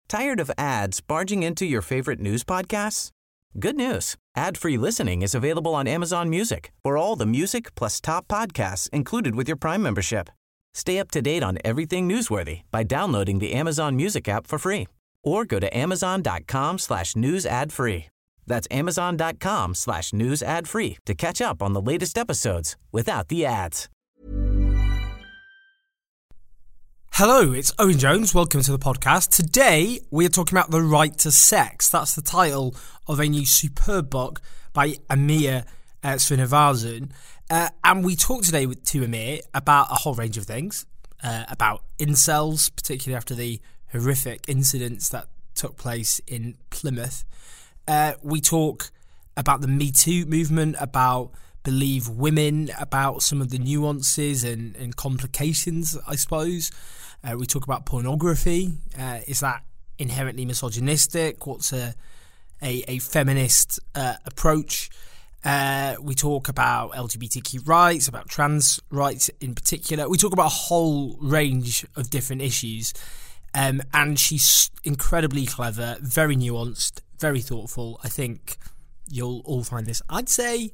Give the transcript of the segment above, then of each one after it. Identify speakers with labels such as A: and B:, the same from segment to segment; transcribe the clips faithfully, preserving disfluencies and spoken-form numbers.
A: Tired of ads barging into your favorite news podcasts? Good news. Ad-free listening is available on Amazon Music for all the music plus top podcasts included with your Prime membership. Stay up to date on everything newsworthy by downloading the Amazon Music app for free or go to amazon.com slash news ad free. That's amazon.com slash news ad free to catch up on the latest episodes without the ads.
B: Hello, it's Owen Jones. Welcome to the podcast. Today, we are talking about The Right to Sex. That's the title of a new superb book by Amir uh, Srinivasan. Uh, and we talk today with, to Amir about a whole range of things, uh, about incels, particularly after the horrific incidents that took place in Plymouth. Uh, we talk about the Me Too movement, about Believe Women, about some of the nuances and, and complications, I suppose. Uh, we talk about pornography. Uh, is that inherently misogynistic? What's a a, a feminist uh, approach? Uh, we talk about L G B T Q rights, about trans rights in particular. We talk about a whole range of different issues. Um, and she's incredibly clever, very nuanced, very thoughtful. I think you'll all find this, I'd say,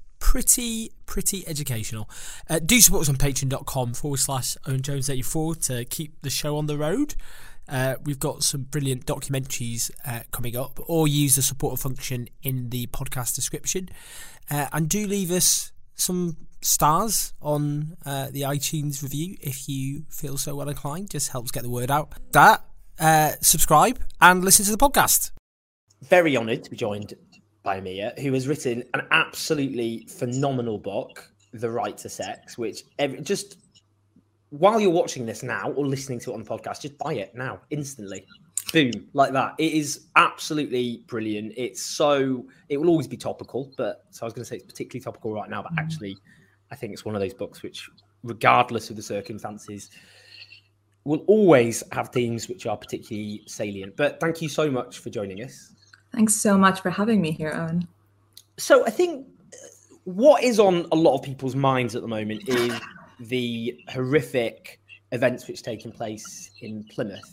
B: pretty, pretty educational. Uh, do support us on patreon.com forward slash Owen Jones eighty-four to keep the show on the road. Uh, we've got some brilliant documentaries uh, coming up, or use the supporter function in the podcast description. Uh, and do leave us some stars on uh, the iTunes review if you feel so well inclined. Just helps get the word out. That, uh, subscribe and listen to the podcast.
C: Very honoured to be joined by Amir, who has written an absolutely phenomenal book, The Right to Sex, which every, just while you're watching this now or listening to it on the podcast, just buy it now, instantly. Boom, like that. It is absolutely brilliant. It's so, it will always be topical, but so I was going to say it's particularly topical right now, but actually I think it's one of those books which, regardless of the circumstances, will always have themes which are particularly salient. But thank you so much for joining us.
D: Thanks so much for having me here, Owen.
C: So I think what is on a lot of people's minds at the moment is the horrific events which taken place in Plymouth,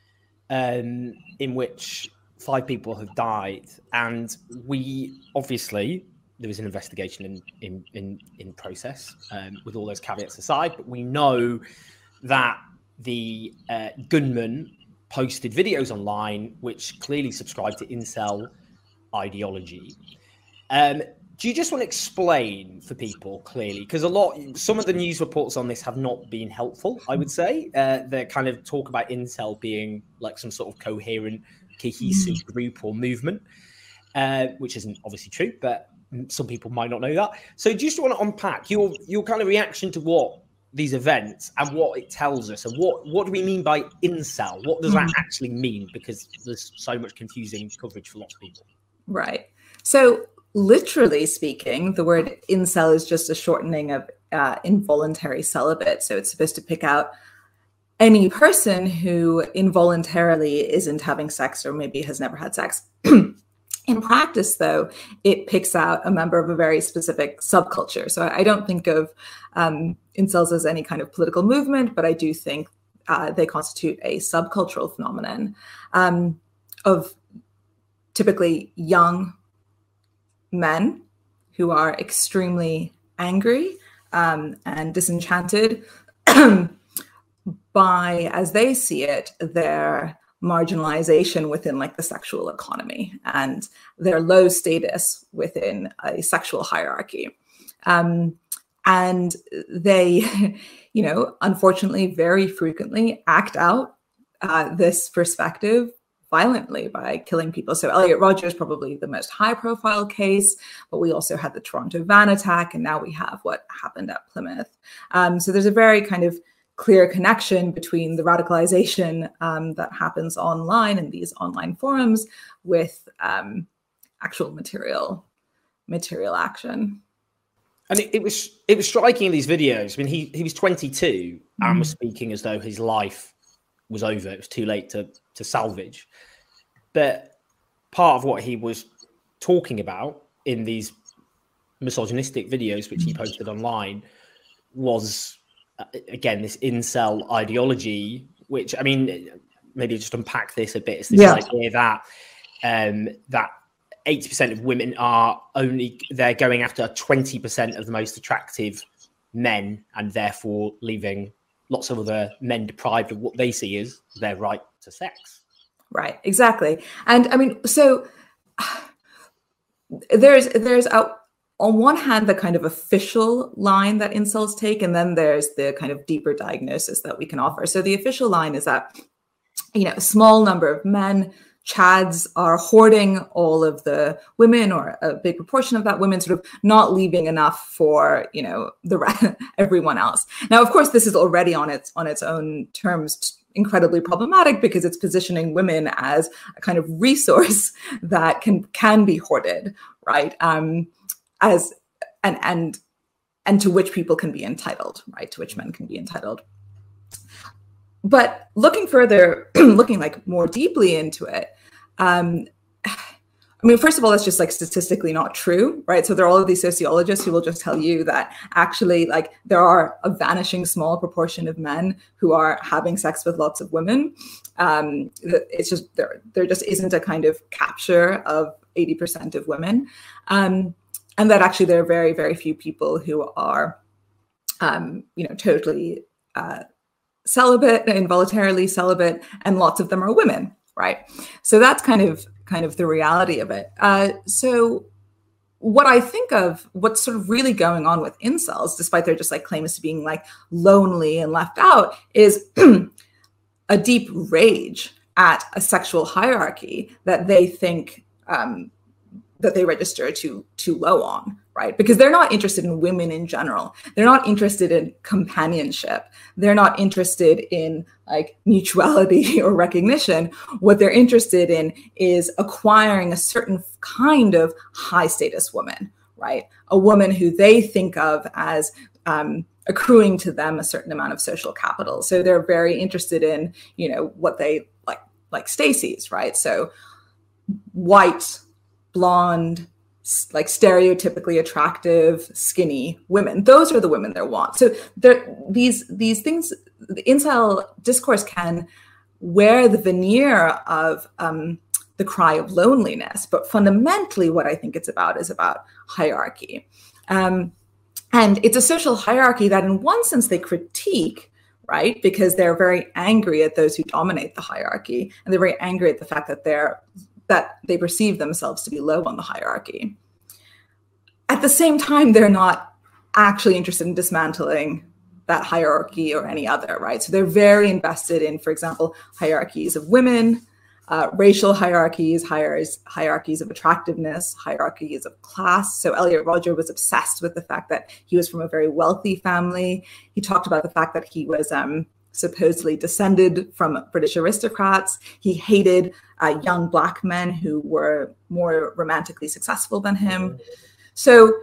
C: um, in which five people have died. And we obviously, there was an investigation in in in, in process, um, with all those caveats aside, but we know that the uh, gunman posted videos online which clearly subscribe to incel ideology. Um, do you just want to explain for people clearly? Because a lot, some of the news reports on this have not been helpful, I would say. Uh, they kind of talk about incel being like some sort of coherent, cohesive group or movement, uh, which isn't obviously true, but some people might not know that. So do you just want to unpack your your kind of reaction to what these events and what it tells us, and what, what do we mean by incel? What does that actually mean? Because there's so much confusing coverage for lots of people.
D: Right. So literally speaking, the word incel is just a shortening of uh, involuntary celibate. So it's supposed to pick out any person who involuntarily isn't having sex or maybe has never had sex. In practice, though, it picks out a member of a very specific subculture. So I don't think of um, incels as any kind of political movement, but I do think uh, they constitute a subcultural phenomenon um, of typically young men who are extremely angry um, and disenchanted by, as they see it, their marginalization within like the sexual economy and their low status within a sexual hierarchy. Um, and they, you know, unfortunately, very frequently act out uh, this perspective violently by killing people. So Elliot Rodgers, probably the most high profile case, but we also had the Toronto van attack, and now we have what happened at Plymouth. Um, so there's a very kind of clear connection between the radicalization um, that happens online in these online forums with um, actual material material action.
C: And it, it was it was striking in these videos. I mean, he he was twenty-two
D: Mm.
C: and was speaking as though his life was over. It was too late to to salvage. But part of what he was talking about in these misogynistic videos, which he posted online, was, uh, again, this incel ideology, which, I mean, maybe just unpack this a bit. It's this
D: yeah.
C: idea that um, that eighty percent of women are only, they're going after twenty percent of the most attractive men, and therefore leaving lots of other men deprived of what they see as their right to sex.
D: Right, exactly. And I mean, so there's there's a, on one hand the kind of official line that incels take, and then there's the kind of deeper diagnosis that we can offer. So the official line is that, you know, a small number of men, chads, are hoarding all of the women, or a big proportion of that women, sort of not leaving enough for, you know, the rest, everyone else. Now, of course, this is already on its on its own terms incredibly problematic, because it's positioning women as a kind of resource that can can be hoarded, right? Um, as and and and to which people can be entitled, right? To which men can be entitled. But looking further, looking like more deeply into it, um, I mean, first of all, that's just like statistically not true, right? So there are all of these sociologists who will just tell you that actually, like, there are a vanishing small proportion of men who are having sex with lots of women. Um, it's just there, there just isn't a kind of capture of eighty percent of women, um, and that actually there are very, very few people who are, um, you know, totally Uh, celibate, involuntarily celibate, and lots of them are women, right? So that's kind of kind of the reality of it. Uh, so what I think of, what's sort of really going on with incels, despite their just like claims to being like lonely and left out, is a deep rage at a sexual hierarchy that they think um, that they register too too low on, right? Because they're not interested in women in general. They're not interested in companionship. They're not interested in like mutuality or recognition. What they're interested in is acquiring a certain kind of high status woman, right? A woman who they think of as um, accruing to them a certain amount of social capital. So they're very interested in, you know, what they like, like Stacey's, right? So white, blonde, like stereotypically attractive, skinny women. Those are the women they want. So there, these these things, the incel discourse can wear the veneer of um, the cry of loneliness, but fundamentally, what I think it's about is about hierarchy, um, and it's a social hierarchy that, in one sense, they critique, right? Because they're very angry at those who dominate the hierarchy, and they're very angry at the fact that they're that they perceive themselves to be low on the hierarchy. At the same time, they're not actually interested in dismantling that hierarchy or any other, right? So they're very invested in, for example, hierarchies of women, uh, racial hierarchies, hierarchies, hierarchies of attractiveness, hierarchies of class. So Elliot Rodger was obsessed with the fact that he was from a very wealthy family. He talked about the fact that he was um, supposedly descended from British aristocrats. He hated uh, young Black men who were more romantically successful than him. So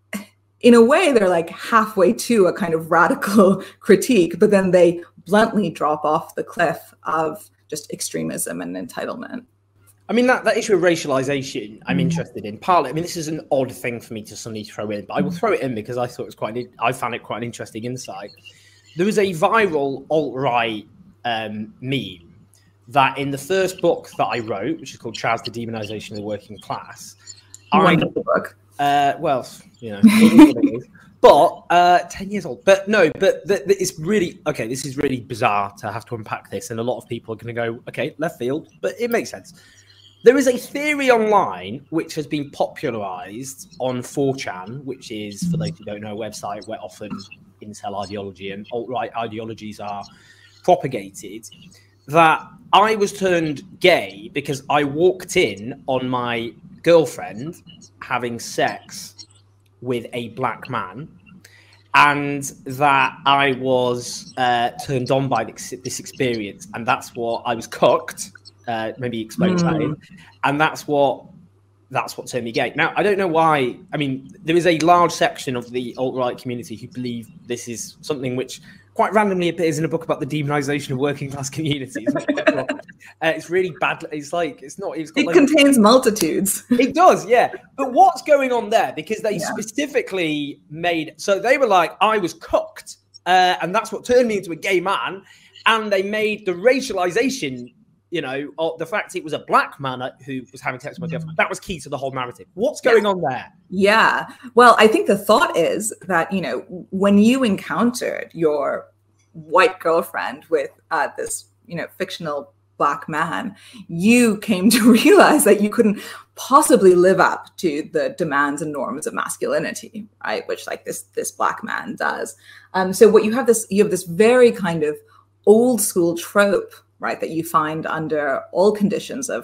D: in a way, they're like halfway to a kind of radical critique, but then they bluntly drop off the cliff of just extremism and entitlement.
C: I mean, that, that issue of racialization, I'm mm. interested in. Partly, I mean, this is an odd thing for me to suddenly throw in, but I will throw it in because I thought it was quite, I found it quite an interesting insight. There was a viral alt-right um, meme that in the first book that I wrote, which is called Chaz, the Demonization of the Working Class.
D: Wonderful book.
C: Uh, well, you know, it is what it is. But uh, ten years old. But no, but th- th- it's really, okay, this is really bizarre to have to unpack this. And a lot of people are going to go, okay, left field, but it makes sense. There is a theory online which has been popularized on four chan, which is, for those who don't know, a website where often incel ideology and alt-right ideologies are propagated, that I was turned gay because I walked in on my girlfriend having sex with a black man, and that I was uh, turned on by this, this experience, and that's what I was cooked. Uh, maybe explain mm. that in, and that's what that's what turned me gay. Now, I don't know why. I mean, there is a large section of the alt-right community who believe this is something which quite randomly appears in a book about the demonization of working class communities. uh, it's really bad. It's like, it's not, it's got
D: it
C: like,
D: contains multitudes.
C: It does, yeah. But what's going on there? Because they
D: yeah.
C: specifically made, so they were like, I was cooked, uh, and that's what turned me into a gay man. And they made the racialization you know, or the fact it was a black man who was having sex with my girlfriend, that was key to the whole narrative. What's going
D: yeah.
C: on there?
D: Yeah. Well, I think the thought is that, you know, when you encountered your white girlfriend with uh, this, you know, fictional black man, you came to realize that you couldn't possibly live up to the demands and norms of masculinity, right? Which like this, this black man does. Um, so what you have this, you have this very kind of old school trope, right, that you find under all conditions of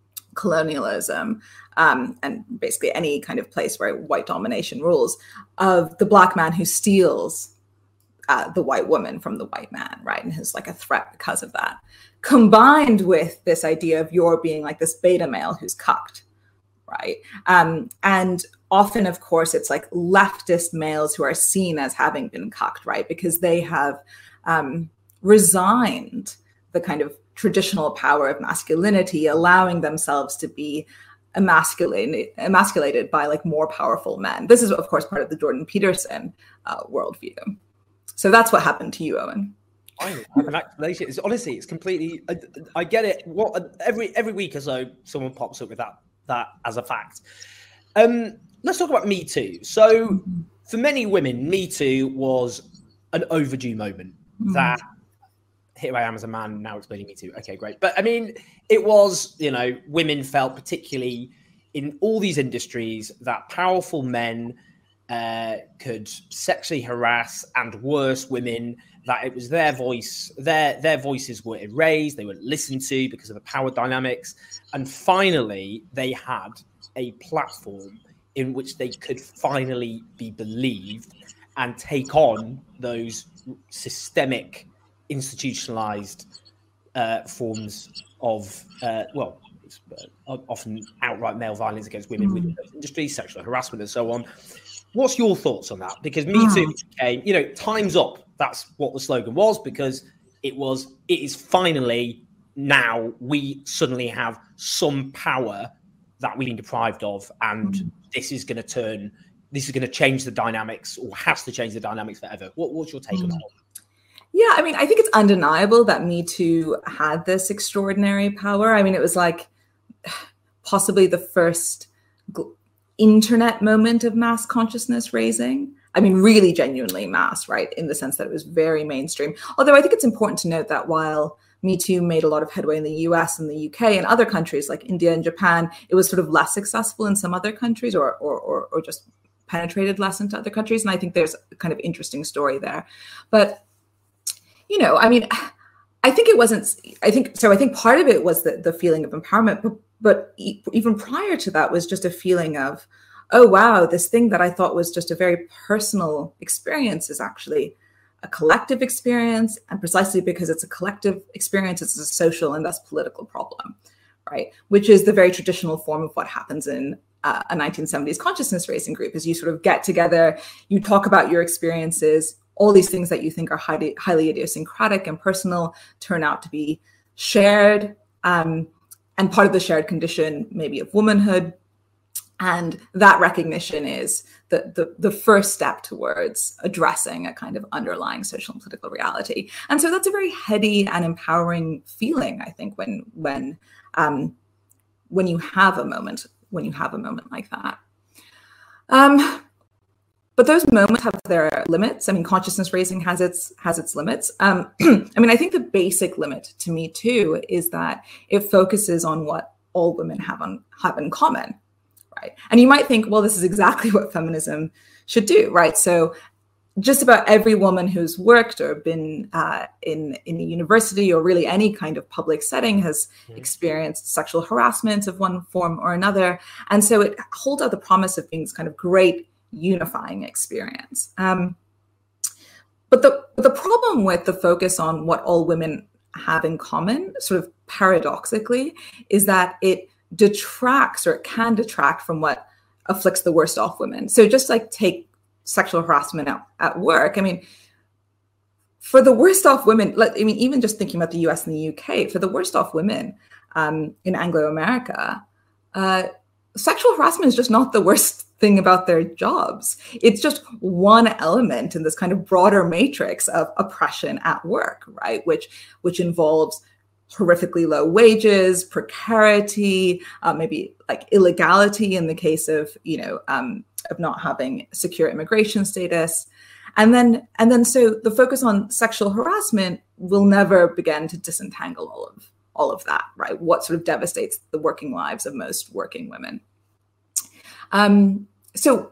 D: colonialism um, and basically any kind of place where white domination rules, of the black man who steals uh, the white woman from the white man, right, and who's like a threat because of that, combined with this idea of your being like this beta male who's cucked, right? Um, and often, of course, it's like leftist males who are seen as having been cucked, right, because they have um, resigned the kind of traditional power of masculinity, allowing themselves to be emasculated, emasculated by like more powerful men. This is, of course, part of the Jordan Peterson uh, worldview. So that's what happened to you, Owen.
C: I have an explanation. It's, honestly, it's completely. I, I get it. What every every week or so, someone pops up with that that as a fact. Um, let's talk about Me Too. So, for many women, Me Too was an overdue moment. Mm. That here I am as a man now explaining Me Too. Okay, great. But I mean, it was, you know, women felt particularly in all these industries that powerful men uh, could sexually harass and worse women, that it was their voice, their their voices were erased, they weren't listened to because of the power dynamics. And finally, they had a platform in which they could finally be believed and take on those systemic, institutionalized uh, forms of, uh, well, it's, uh, often outright male violence against women mm. within those industries, sexual harassment and so on. What's your thoughts on that? Because Me Too became, you know, time's up. That's what the slogan was, because it was, it is finally now we suddenly have some power that we've been deprived of. And mm. this is going to turn, this is going to change the dynamics, or has to change the dynamics forever. What, what's your take mm. on that?
D: Yeah, I mean, I think it's undeniable that Me Too had this extraordinary power. I mean, it was like possibly the first gl- internet moment of mass consciousness raising. I mean, really genuinely mass, right? In the sense that it was very mainstream. Although I think it's important to note that while Me Too made a lot of headway in the U S and the U K and other countries like India and Japan, it was sort of less successful in some other countries, or or or, or just penetrated less into other countries. And I think there's a kind of interesting story there. But you know, I mean, I think it wasn't, I think, so I think part of it was the, the feeling of empowerment, but, but e- even prior to that was just a feeling of, oh, wow, this thing that I thought was just a very personal experience is actually a collective experience. And precisely because it's a collective experience, it's a social and thus political problem, right? Which is the very traditional form of what happens in uh, a nineteen seventies consciousness raising group, is you sort of get together, you talk about your experiences, all these things that you think are highly, highly idiosyncratic and personal turn out to be shared, um, and part of the shared condition maybe of womanhood. And that recognition is the, the, the first step towards addressing a kind of underlying social and political reality. And so that's a very heady and empowering feeling, I think, when when um, when you have a moment, when you have a moment like that. Um, But those moments have their limits. I mean, consciousness raising has its has its limits. Um, I mean, I think the basic limit to Me Too is that it focuses on what all women have on have in common, right? And you might think, well, this is exactly what feminism should do, right? So just about every woman who's worked or been uh, in in a university or really any kind of public setting has mm-hmm. experienced sexual harassment of one form or another, and so it holds out the promise of being this kind of great unifying experience. Um, but the but the problem with the focus on what all women have in common, sort of paradoxically, is that it detracts, or it can detract from what afflicts the worst off women. So just like take sexual harassment at, at work. I mean, for the worst off women, like, I mean, even just thinking about the U S and the U K, for the worst off women um, in Anglo-America, uh, sexual harassment is just not the worst thing about their jobs. It's just one element in this kind of broader matrix of oppression at work, right? Which which involves horrifically low wages, precarity, uh, maybe like illegality in the case of, you know, um, of not having secure immigration status. And then, and then, so the focus on sexual harassment will never begin to disentangle all of all of that, right? What sort of devastates the working lives of most working women. Um, so,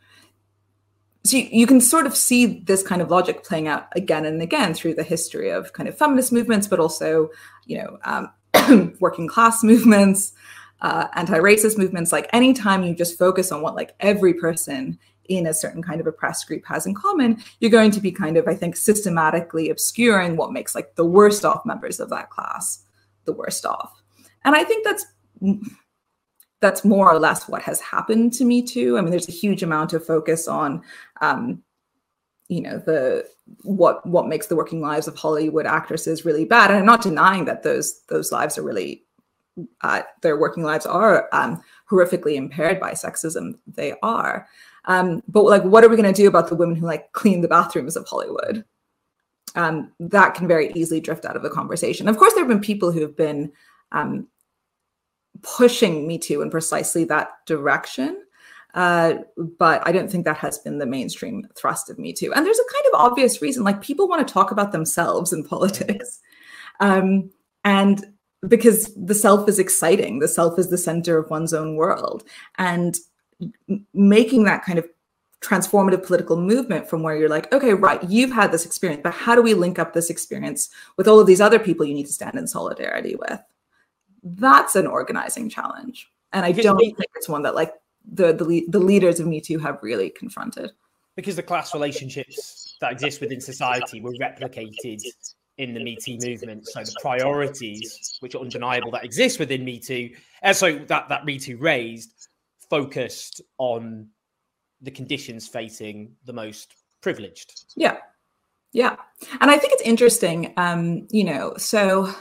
D: so you, you can sort of see this kind of logic playing out again and again through the history of kind of feminist movements, but also, you know, um, working class movements, uh, anti-racist movements. Like anytime you just focus on what like every person in a certain kind of oppressed group has in common, you're going to be kind of, I think, systematically obscuring what makes like the worst off members of that class the worst off. And I think that's that's more or less what has happened to Me Too. I mean, there's a huge amount of focus on, um, you know, the what what makes the working lives of Hollywood actresses really bad. And I'm not denying that those those lives are really, uh, their working lives are um, horrifically impaired by sexism. They are. Um, but like, what are we going to do about the women who like clean the bathrooms of Hollywood? Um, that can very easily drift out of the conversation. Of course, there have been people who have been um, pushing Me Too in precisely that direction. Uh, but I don't think that has been the mainstream thrust of Me Too. And there's a kind of obvious reason, like people want to talk about themselves in politics. Um, and because the self is exciting, the self is the center of one's own world. And making that kind of transformative political movement from where you're like, okay, right, you've had this experience, but how do we link up this experience with all of these other people you need to stand in solidarity with? That's an organizing challenge. And I don't think it's one that like the, the, the leaders of Me Too have really confronted.
C: Because the class relationships that exist within society were replicated in the Me Too movement. So the priorities, which are undeniable, that exist within Me Too, and so that, that Me Too raised, focused on the conditions facing the most privileged.
D: Yeah. Yeah. And I think it's interesting, um, you know, so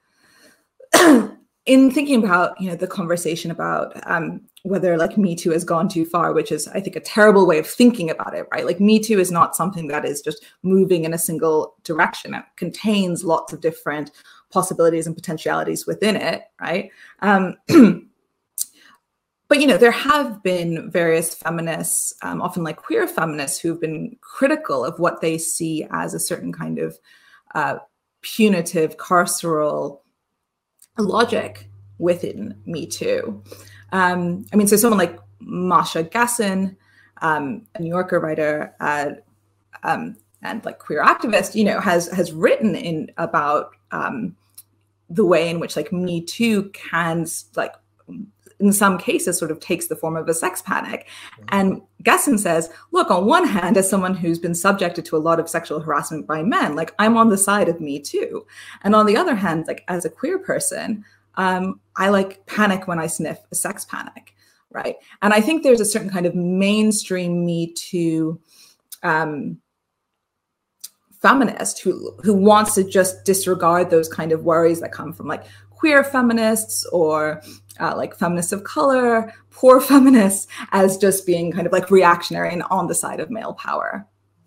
D: in thinking about, you know, the conversation about um, whether like Me Too has gone too far, which is, I think, a terrible way of thinking about it, right? Like Me Too is not something that is just moving in a single direction. It contains lots of different possibilities and potentialities within it, right? Um, But, you know, there have been various feminists, um, often like queer feminists, who've been critical of what they see as a certain kind of uh, punitive carceral logic within Me Too. Um, I mean, so someone like Masha Gessen, um, a New Yorker writer uh, um, and like queer activist, you know, has has written in about um, the way in which like Me Too can like, in some cases, sort of takes the form of a sex panic. And Gessen says, look, on one hand, as someone who's been subjected to a lot of sexual harassment by men, like I'm on the side of Me Too. And on the other hand, like as a queer person, um, I like panic when I sniff a sex panic, right? And I think there's a certain kind of mainstream Me Too um, feminist who, who wants to just disregard those kind of worries that come from like queer feminists or uh, like feminists of color, poor feminists, as just being kind of like reactionary and on the side of male power.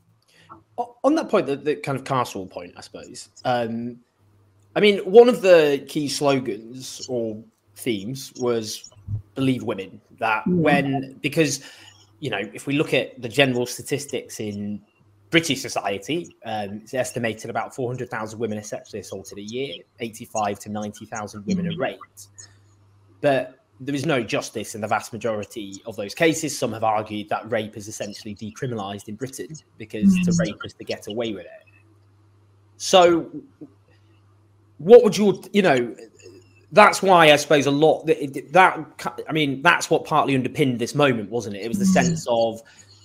C: On that point, the, the kind of carceral point, I suppose. Um, I mean, one of the key slogans or themes was believe women. That mm. when, because, you know, if we look at the general statistics in British society, um, it's estimated about four hundred thousand women are sexually assaulted a year, eighty-five to ninety thousand women are raped. But there is no justice in the vast majority of those cases. Some have argued that rape is essentially decriminalised in Britain because mm-hmm. to rape is to get away with it. So what would your, you know, that's why I suppose a lot, that, that I mean, that's what partly underpinned this moment, wasn't it? It was the sense of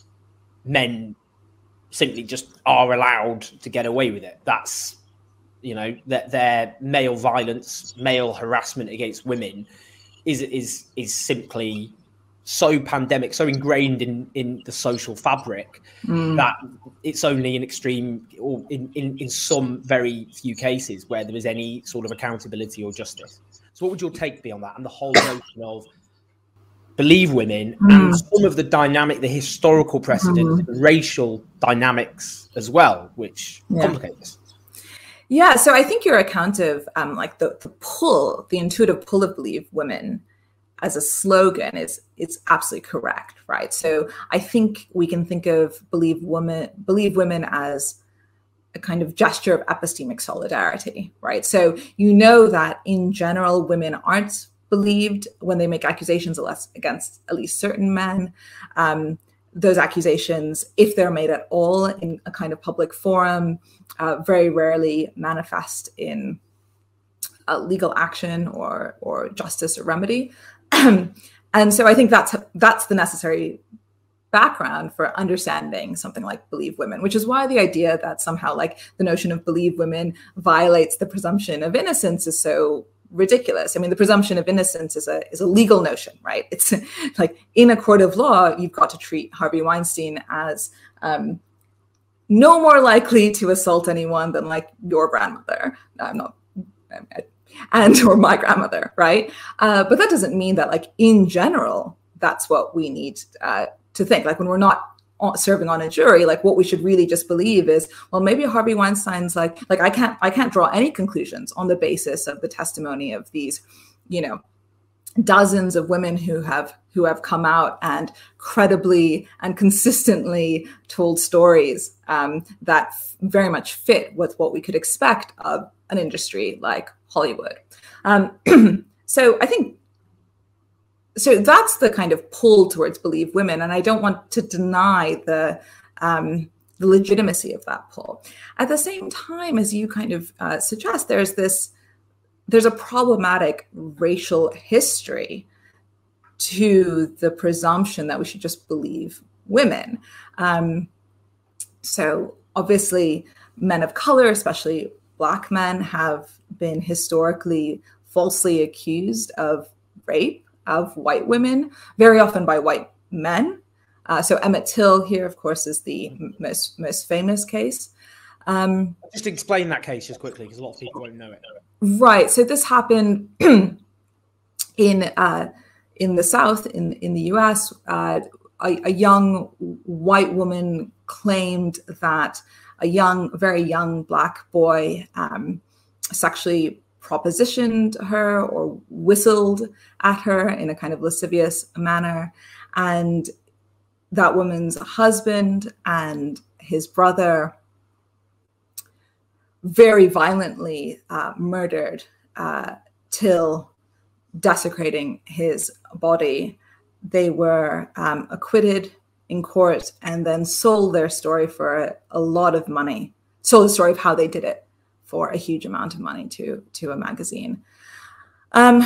C: men simply just are allowed to get away with it. That's, you know, that their male violence, male harassment against women is is is simply so pandemic, so ingrained in, in the social fabric mm. that it's only in extreme or in, in, in some very few cases where there is any sort of accountability or justice. So what would your take be on that and the whole notion of believe women mm. and some of the dynamic, the historical precedent, mm. the racial dynamics as well, which yeah. complicate this?
D: Yeah, so I think your account of um, like the, the pull, the intuitive pull of Believe Women as a slogan is is absolutely correct, right? So I think we can think of Believe Women, Believe Women as a kind of gesture of epistemic solidarity, right? So you know that in general, women aren't believed when they make accusations against at least certain men. Um, those accusations, if they're made at all in a kind of public forum, uh, very rarely manifest in uh, legal action or or justice or remedy. And so I think that's that's the necessary background for understanding something like Believe Women, which is why the idea that somehow like the notion of Believe Women violates the presumption of innocence is so ridiculous. I mean, the presumption of innocence is a is a legal notion, right? It's like in a court of law, you've got to treat Harvey Weinstein as um, no more likely to assault anyone than like your grandmother. I'm not, and or my grandmother, right? Uh, but that doesn't mean that like in general, that's what we need uh, to think. Like when we're not serving on a jury, like what we should really just believe is, well, maybe Harvey Weinstein's like, like I can't, I can't draw any conclusions on the basis of the testimony of these, you know, dozens of women who have, who have come out and credibly and consistently told stories um, that f- very much fit with what we could expect of an industry like Hollywood. Um, so I think So that's the kind of pull towards Believe Women. And I don't want to deny the, um, the legitimacy of that pull. At the same time, as you kind of uh, suggest, there's this, there's a problematic racial history to the presumption that we should just believe women. Um, so obviously men of color, especially Black men, have been historically falsely accused of rape of white women, very often by white men. Uh, so Emmett Till here, of course, is the most most famous case. Um,
C: just explain that case just quickly, because a lot of people won't know it.
D: Right. So this happened in uh, in the South, in in the U S. Uh, a, a young white woman claimed that a young, very young Black boy um, sexually propositioned her or whistled at her in a kind of lascivious manner. And that woman's husband and his brother very violently uh, murdered uh, Till, desecrating his body. They were um, acquitted in court and then sold their story for a, a lot of money, sold the story of how they did it for a huge amount of money to, to a magazine. Um,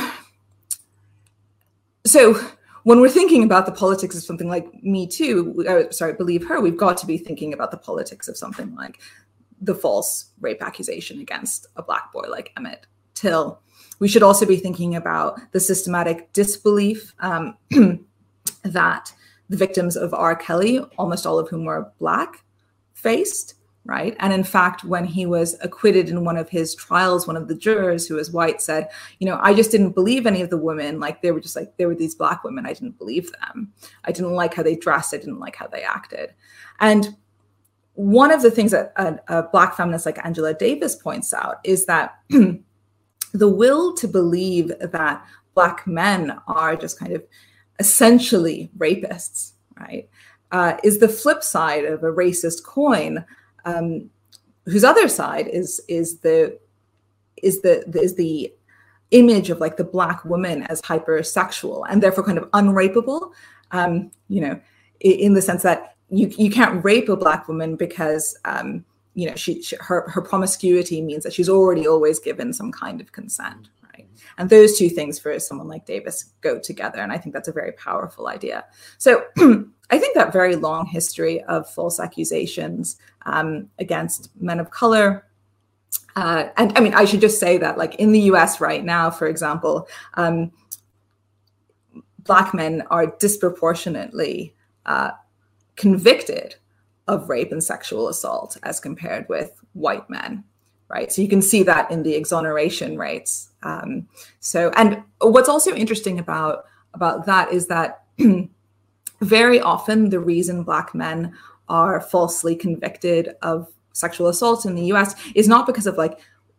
D: so when we're thinking about the politics of something like Me Too, uh, sorry, Believe Her, we've got to be thinking about the politics of something like the false rape accusation against a Black boy like Emmett Till. We should also be thinking about the systematic disbelief um, that the victims of R. Kelly, almost all of whom were Black, faced. Right. And in fact, when he was acquitted in one of his trials, one of the jurors who was white said, you know, I just didn't believe any of the women. Like they were just like, they were these Black women. I didn't believe them. I didn't like how they dressed. I didn't like how they acted. And one of the things that a, a Black feminist like Angela Davis points out is that the will to believe that Black men are just kind of essentially rapists, right, uh, is the flip side of a racist coin. Um, whose other side is is the is the is the image of like the Black woman as hypersexual and therefore kind of unrapeable. Um, you know, in, in the sense that you you can't rape a Black woman because um, you know she, she her her promiscuity means that she's already always given some kind of consent, right? And those two things for someone like Davis go together, and I think that's a very powerful idea. So. I think that very long history of false accusations um, against men of color, uh, and I mean, I should just say that, like in the U S right now, for example, um, Black men are disproportionately uh, convicted of rape and sexual assault as compared with white men, right? So you can see that in the exoneration rates. Um, so, and what's also interesting about about that is that. Very often, the reason Black men are falsely convicted of sexual assault in the U S is not because of like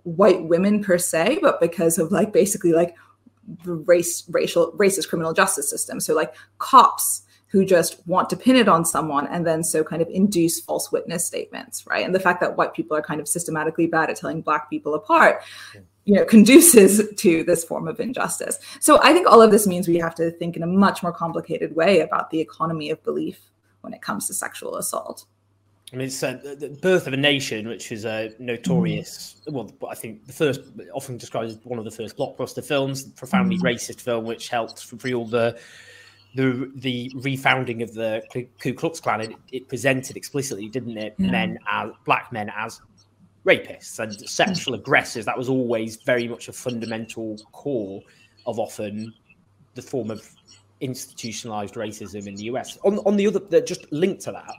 D: white women per se, but because of like basically like the race, racial, racist criminal justice system. So like cops who just want to pin it on someone and then so kind of induce false witness statements, right? And the fact that white people are kind of systematically bad at telling Black people apart, you know, conduces to this form of injustice. So I think all of this means we have to think in a much more complicated way about the economy of belief when it comes to sexual assault.
C: I mean, it's uh, the Birth of a Nation, which is a notorious, mm. well, I think the first, often described as one of the first blockbuster films, profoundly mm. racist film, which helped for all the the the refounding of the Ku Klux Klan. It, it presented explicitly, didn't it, yeah. men as Black men as rapists and sexual aggressors. That was always very much a fundamental core of often the form of institutionalized racism in the U S. On on the other, just linked to that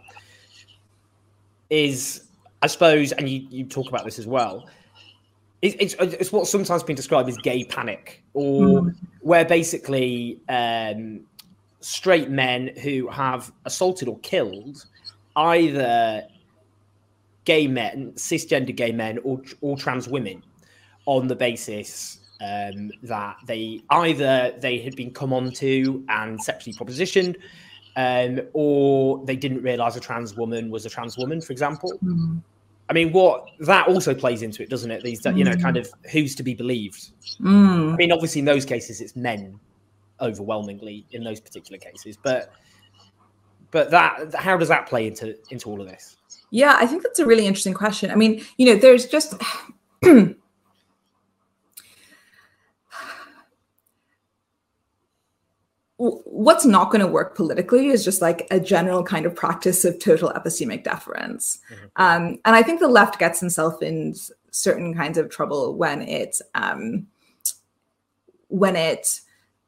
C: is, I suppose, and you, you talk about this as well, it, it's it's what's sometimes been described as gay panic, or mm. where basically um, straight men who have assaulted or killed either gay men, cisgender gay men, or or trans women, on the basis um, that they either they had been come onto and sexually propositioned, um, or they didn't realise a trans woman was a trans woman, for example. Mm. I mean, what that also plays into it, doesn't it? These, you know, kind of who's to be believed. Mm. I mean, obviously in those cases it's men overwhelmingly in those particular cases, but but that how does that play into into all of this?
D: Yeah, I think that's a really interesting question. I mean, you know, there's just what's not going to work politically is just like a general kind of practice of total epistemic deference. Mm-hmm. Um, and I think the left gets itself in certain kinds of trouble when it um, when it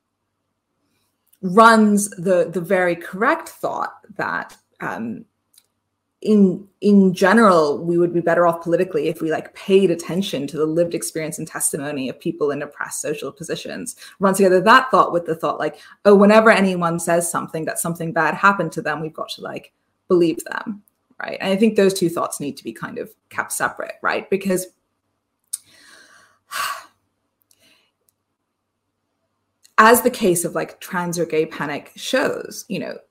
D: runs the the very correct thought that um, in in general, we would be better off politically if we like paid attention to the lived experience and testimony of people in oppressed social positions. Run together that thought with the thought like, oh, whenever anyone says something that something bad happened to them, we've got to like believe them, right? And I think those two thoughts need to be kind of kept separate, right? Because as the case of like trans or gay panic shows, you know,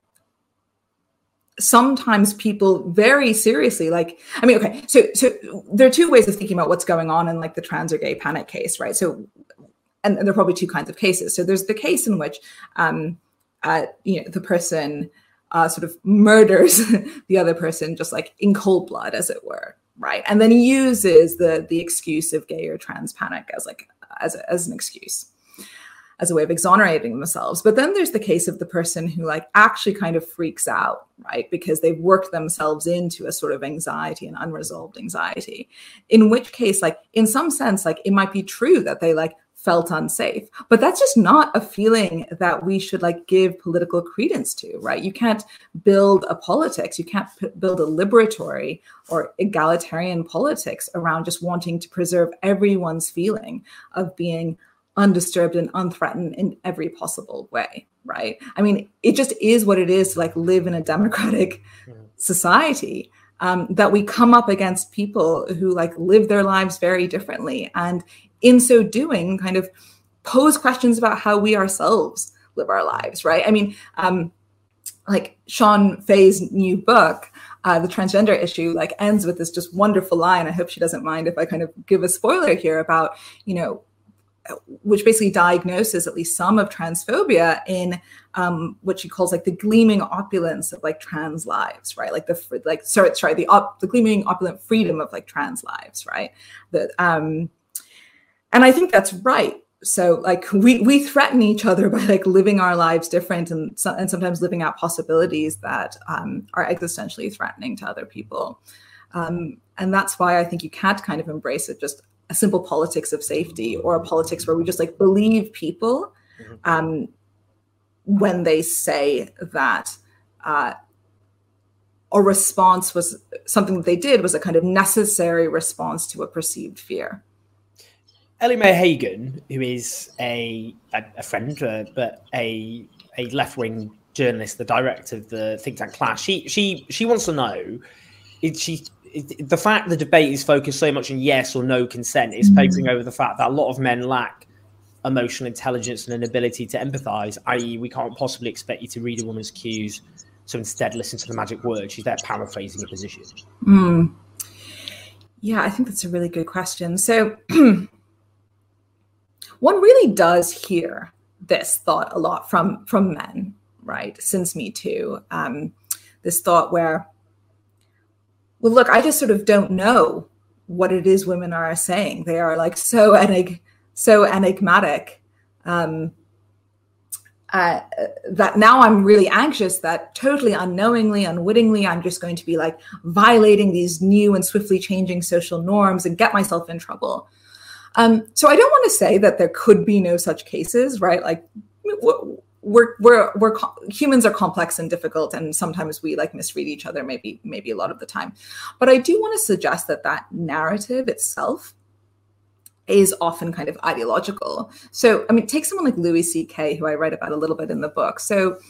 D: sometimes people very seriously, like, I mean, okay, so so there are two ways of thinking about what's going on in like the trans or gay panic case, right? So, and, and there are probably two kinds of cases. So there's the case in which, um, uh, you know, the person uh, sort of murders the other person just like in cold blood, as it were, right? And then he uses the the excuse of gay or trans panic as like as a, as an excuse, as a way of exonerating themselves. But then there's the case of the person who like actually kind of freaks out, right? Because they've worked themselves into a sort of anxiety and unresolved anxiety, in which case, like in some sense, like it might be true that they like felt unsafe, but that's just not a feeling that we should like give political credence to, right? You can't build a politics, you can't p- build a liberatory or egalitarian politics around just wanting to preserve everyone's feeling of being undisturbed and unthreatened in every possible way, right? I mean, it just is what it is to like live in a democratic society, um, that we come up against people who like live their lives very differently, and in so doing kind of pose questions about how we ourselves live our lives, right? I mean, um, like Sean Faye's new book, uh, The Transgender Issue, like ends with this just wonderful line. I hope she doesn't mind if I kind of give a spoiler here about, you know, which basically diagnoses at least some of transphobia in um, what she calls like the gleaming opulence of like trans lives, right? Like the like sorry, sorry, the op, the gleaming opulent freedom of like trans lives, right? That um, and I think that's right. So like we we threaten each other by like living our lives different and so, and sometimes living out possibilities that um, are existentially threatening to other people, um, and that's why I think you can't kind of embrace it just a simple politics of safety or a politics where we just like believe people um, when they say that uh, a response was something that they did was a kind of necessary response to a perceived fear.
C: Ellie Mae Hagan, who is a a, a friend, uh, but a a left-wing journalist, the director of the think tank Clash, she she she wants to know. It, she it, the fact the debate is focused so much on yes or no consent is papering over the fact that a lot of men lack emotional intelligence and an ability to empathize, that is we can't possibly expect you to read a woman's cues, so instead listen to the magic word. She's there paraphrasing a position.
D: Mm. Yeah, I think that's a really good question. So one really does hear this thought a lot from, from men, right? Since Me Too, um, this thought where, well, look, I just sort of don't know what it is women are saying. They are like so enig- so enigmatic um, uh, that now I'm really anxious that totally unknowingly, unwittingly, I'm just going to be like violating these new and swiftly changing social norms and get myself in trouble. Um, so I don't want to say that there could be no such cases, right? Like we're we're we're humans are complex and difficult, and sometimes we like misread each other, maybe maybe a lot of the time. But I do want to suggest that that narrative itself is often kind of ideological. So I mean, take someone like Louis C K, who I write about a little bit in the book. So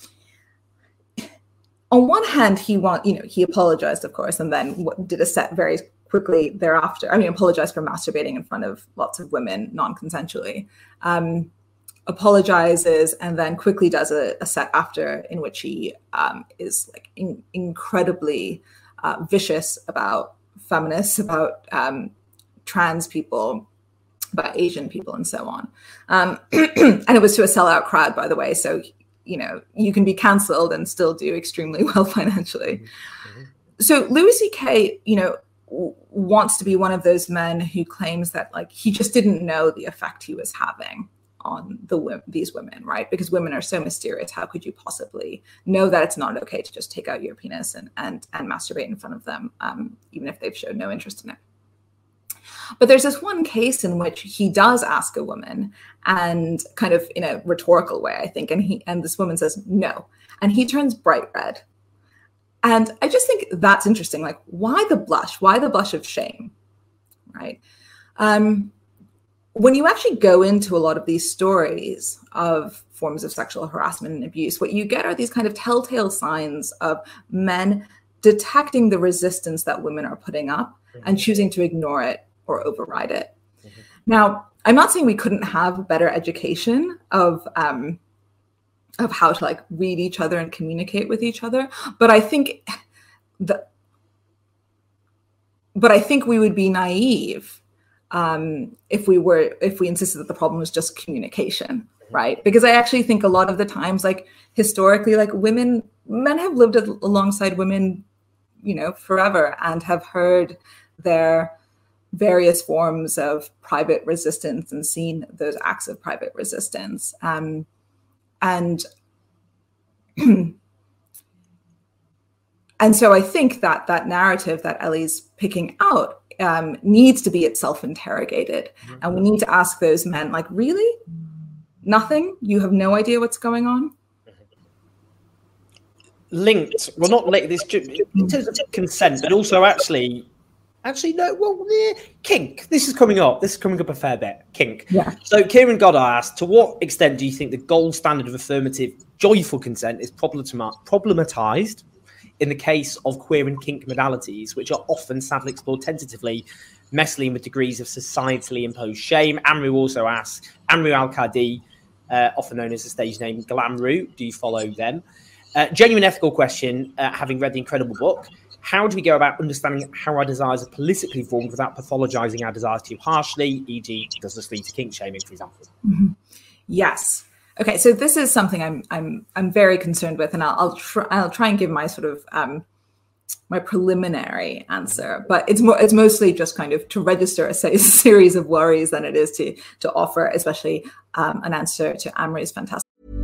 D: on one hand, he want you know he apologized, of course, and then did a set very quickly thereafter. I mean, apologized for masturbating in front of lots of women non-consensually. Um, apologizes and then quickly does a, a set after in which he um, is like in, incredibly uh, vicious about feminists, about um, trans people, about Asian people, and so on. Um, and it was to a sellout crowd, by the way. So, you know, you can be canceled and still do extremely well financially. Mm-hmm. So Louis C K, you know, w- wants to be one of those men who claims that like he just didn't know the effect he was having on the these women, right? Because women are so mysterious. How could you possibly know that it's not okay to just take out your penis and and, and masturbate in front of them, um, even if they've showed no interest in it? But there's this one case in which he does ask a woman, and kind of in a rhetorical way, I think, and he and this woman says no, and he turns bright red. And I just think that's interesting. Like, why the blush? Why the blush of shame, right? Um, When you actually go into a lot of these stories of forms of sexual harassment and abuse, what you get are these kind of telltale signs of men detecting the resistance that women are putting up mm-hmm. and choosing to ignore it or override it. Mm-hmm. Now, I'm not saying we couldn't have better education of um, of how to like read each other and communicate with each other, but I think the, but I think we would be naive Um, if we were, if we insisted that the problem was just communication, right? Because I actually think a lot of the times, like historically, like women, men have lived alongside women, you know, forever and have heard their various forms of private resistance and seen those acts of private resistance. Um, and, and so I think that that narrative that Ellie's picking out Um, needs to be itself interrogated. Mm-hmm. And we need to ask those men, like, really? Nothing? You have no idea what's going on?
C: Linked, well, not linked, this in terms of consent, but also actually, actually, no, well, yeah, kink. This is coming up. This is coming up a fair bit. Kink.
D: Yeah.
C: So Kieran Goddard asked, to what extent do you think the gold standard of affirmative, joyful consent is problematized in the case of queer and kink modalities, which are often sadly explored tentatively, messing with degrees of societally imposed shame? Amru also asks, Amru Al-Qadi, uh, often known as the stage name Glamru, do you follow them? Uh, genuine ethical question, uh, having read the incredible book, how do we go about understanding how our desires are politically formed without pathologizing our desires too harshly, for example, does this lead to kink shaming, for example?
D: Mm-hmm. Yes. Okay, so this is something I'm I'm I'm very concerned with, and I'll I'll try I'll try and give my sort of um, my preliminary answer, but it's more it's mostly just kind of to register a, a series of worries than it is to to offer, especially um, an answer to Amru's fantastic.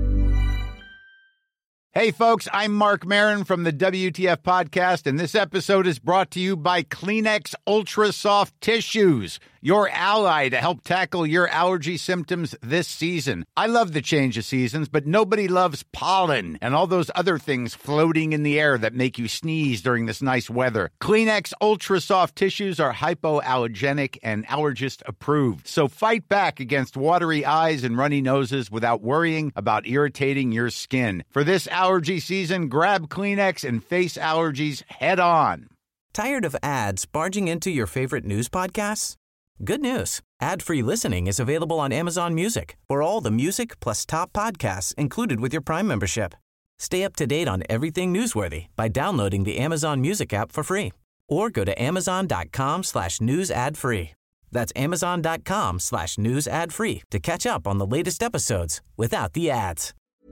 E: Hey, folks, I'm Mark Maron from the W T F Podcast, and this episode is brought to you by Kleenex Ultra Soft Tissues, your ally to help tackle your allergy symptoms this season. I love the change of seasons, but nobody loves pollen and all those other things floating in the air that make you sneeze during this nice weather. Kleenex Ultra Soft Tissues are hypoallergenic and allergist approved, so fight back against watery eyes and runny noses without worrying about irritating your skin. For this allergy season, grab Kleenex and face allergies head on.
A: Tired of ads barging into your favorite news podcasts? Good news. Ad-free listening is available on Amazon Music for all the music plus top podcasts included with your Prime membership. Stay up to date on everything newsworthy by downloading the Amazon Music app for free or go to amazon.com slash news ad free. That's amazon.com slash news ad free to catch up on the latest episodes without the ads.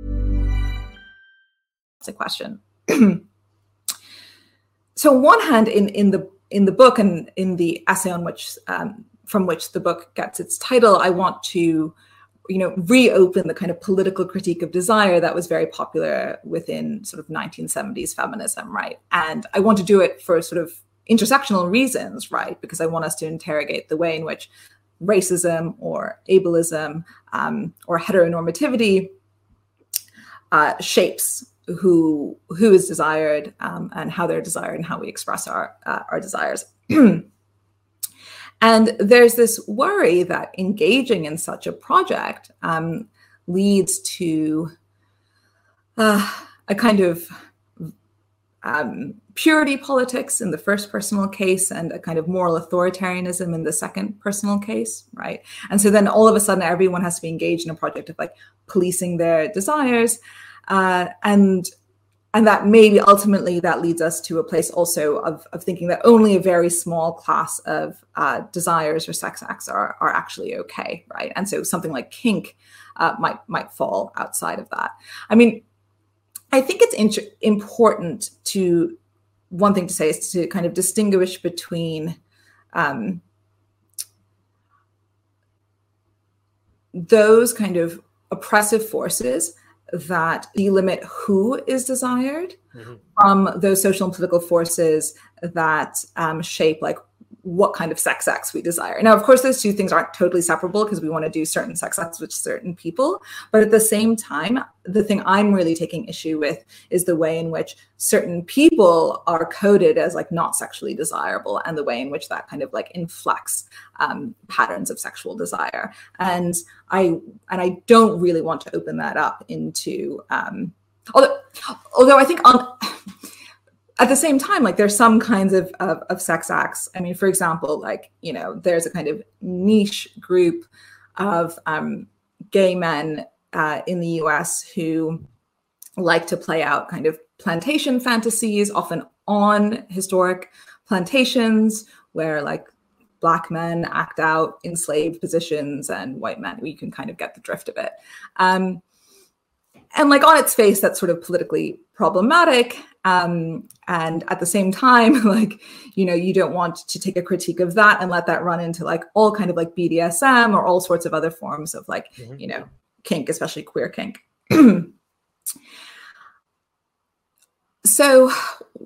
D: It's a question. So on one hand, in, in the in the book and in the essay on which um, from which the book gets its title, I want to, you know, reopen the kind of political critique of desire that was very popular within sort of nineteen seventies feminism, right? And I want to do it for sort of intersectional reasons, right? Because I want us to interrogate the way in which racism or ableism um, or heteronormativity uh, shapes who who is desired um, and how they're desired and how we express our uh, our desires. And there's this worry that engaging in such a project um, leads to uh, a kind of um, purity politics in the first personal case and a kind of moral authoritarianism in the second personal case, right? And so then all of a sudden everyone has to be engaged in a project of like policing their desires. Uh, and and that maybe ultimately that leads us to a place also of, of thinking that only a very small class of uh, desires or sex acts are, are actually okay, right? And so something like kink uh, might might fall outside of that. I mean, I think it's int- important to, one thing to say is to kind of distinguish between um, those kind of oppressive forces that delimit who is desired mm-hmm. from those social and political forces that um, shape like what kind of sex acts we desire. Now, of course, those two things aren't totally separable because we want to do certain sex acts with certain people. But at the same time, the thing I'm really taking issue with is the way in which certain people are coded as like not sexually desirable and the way in which that kind of like inflects um, patterns of sexual desire. And I and I don't really want to open that up into, um, although, although I think on... At the same time, like there's some kinds of, of, of sex acts. I mean, for example, like, you know, there's a kind of niche group of um, gay men uh, in the U S who like to play out kind of plantation fantasies, often on historic plantations where like Black men act out enslaved positions and white men, you can kind of get the drift of it. Um, and like on its face, that's sort of politically problematic. Um, and at the same time, like, you know, you don't want to take a critique of that and let that run into like all kind of like B D S M or all sorts of other forms of like, mm-hmm. you know, kink, especially queer kink. So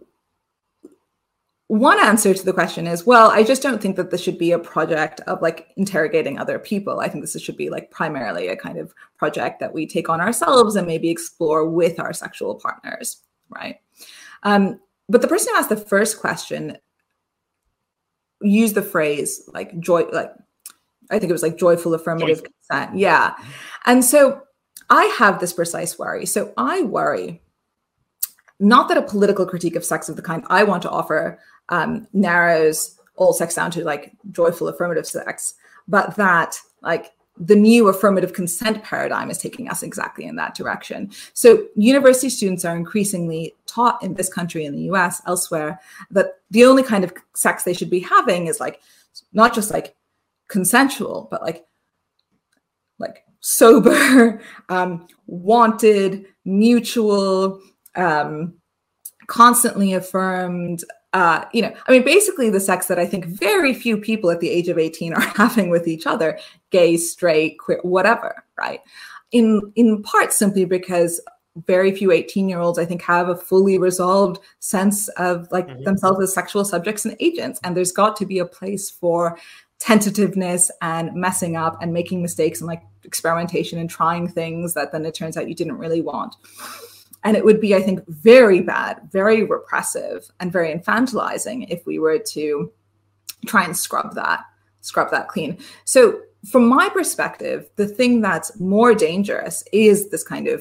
D: one answer to the question is, well, I just don't think that this should be a project of like interrogating other people. I think this should be like primarily a kind of project that we take on ourselves and maybe explore with our sexual partners, right? Um, but the person who asked the first question used the phrase like joy, like I think it was like joyful affirmative joyful. consent. Yeah. And so I have this precise worry. So I worry not that a political critique of sex of the kind I want to offer um, narrows all sex down to like joyful affirmative sex, but that like the new affirmative consent paradigm is taking us exactly in that direction. So university students are increasingly taught in this country, in the U S, elsewhere, that the only kind of sex they should be having is like, not just like consensual, but like, like sober, um, wanted, mutual, um, constantly affirmed, uh, you know, I mean, basically the sex that I think very few people at the age of eighteen are having with each other, gay, straight, queer, whatever, right? In, in part simply because very few eighteen year olds, I think, have a fully resolved sense of like mm-hmm. themselves as sexual subjects and agents. And there's got to be a place for tentativeness and messing up and making mistakes and like experimentation and trying things that then it turns out you didn't really want. And it would be, I think, very bad, very repressive, and very infantilizing if we were to try and scrub that, scrub that clean. So from my perspective, the thing that's more dangerous is this kind of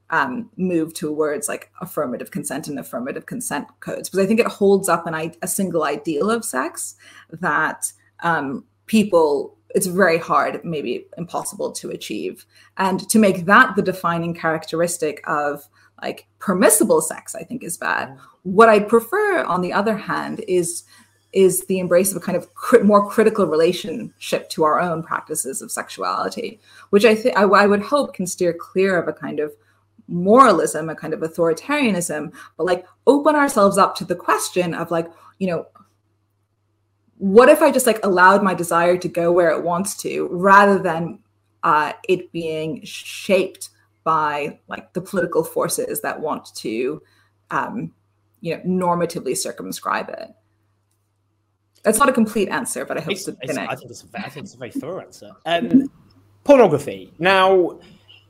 D: um, move towards like affirmative consent and affirmative consent codes, because I think it holds up an, a single ideal of sex that um, people, it's very hard, maybe impossible to achieve. And to make that the defining characteristic of like permissible sex, I think is bad. What I prefer, on the other hand, is is the embrace of a kind of cri- more critical relationship to our own practices of sexuality, which I think I, I would hope can steer clear of a kind of moralism, a kind of authoritarianism, but like open ourselves up to the question of like, you know, what if I just like allowed my desire to go where it wants to, rather than uh, it being shaped by like the political forces that want to, um, you know, normatively circumscribe it. That's not a complete answer, but I hope it's, it's,
C: it's I think it's a, I think it's a very thorough answer. Um, pornography. Now,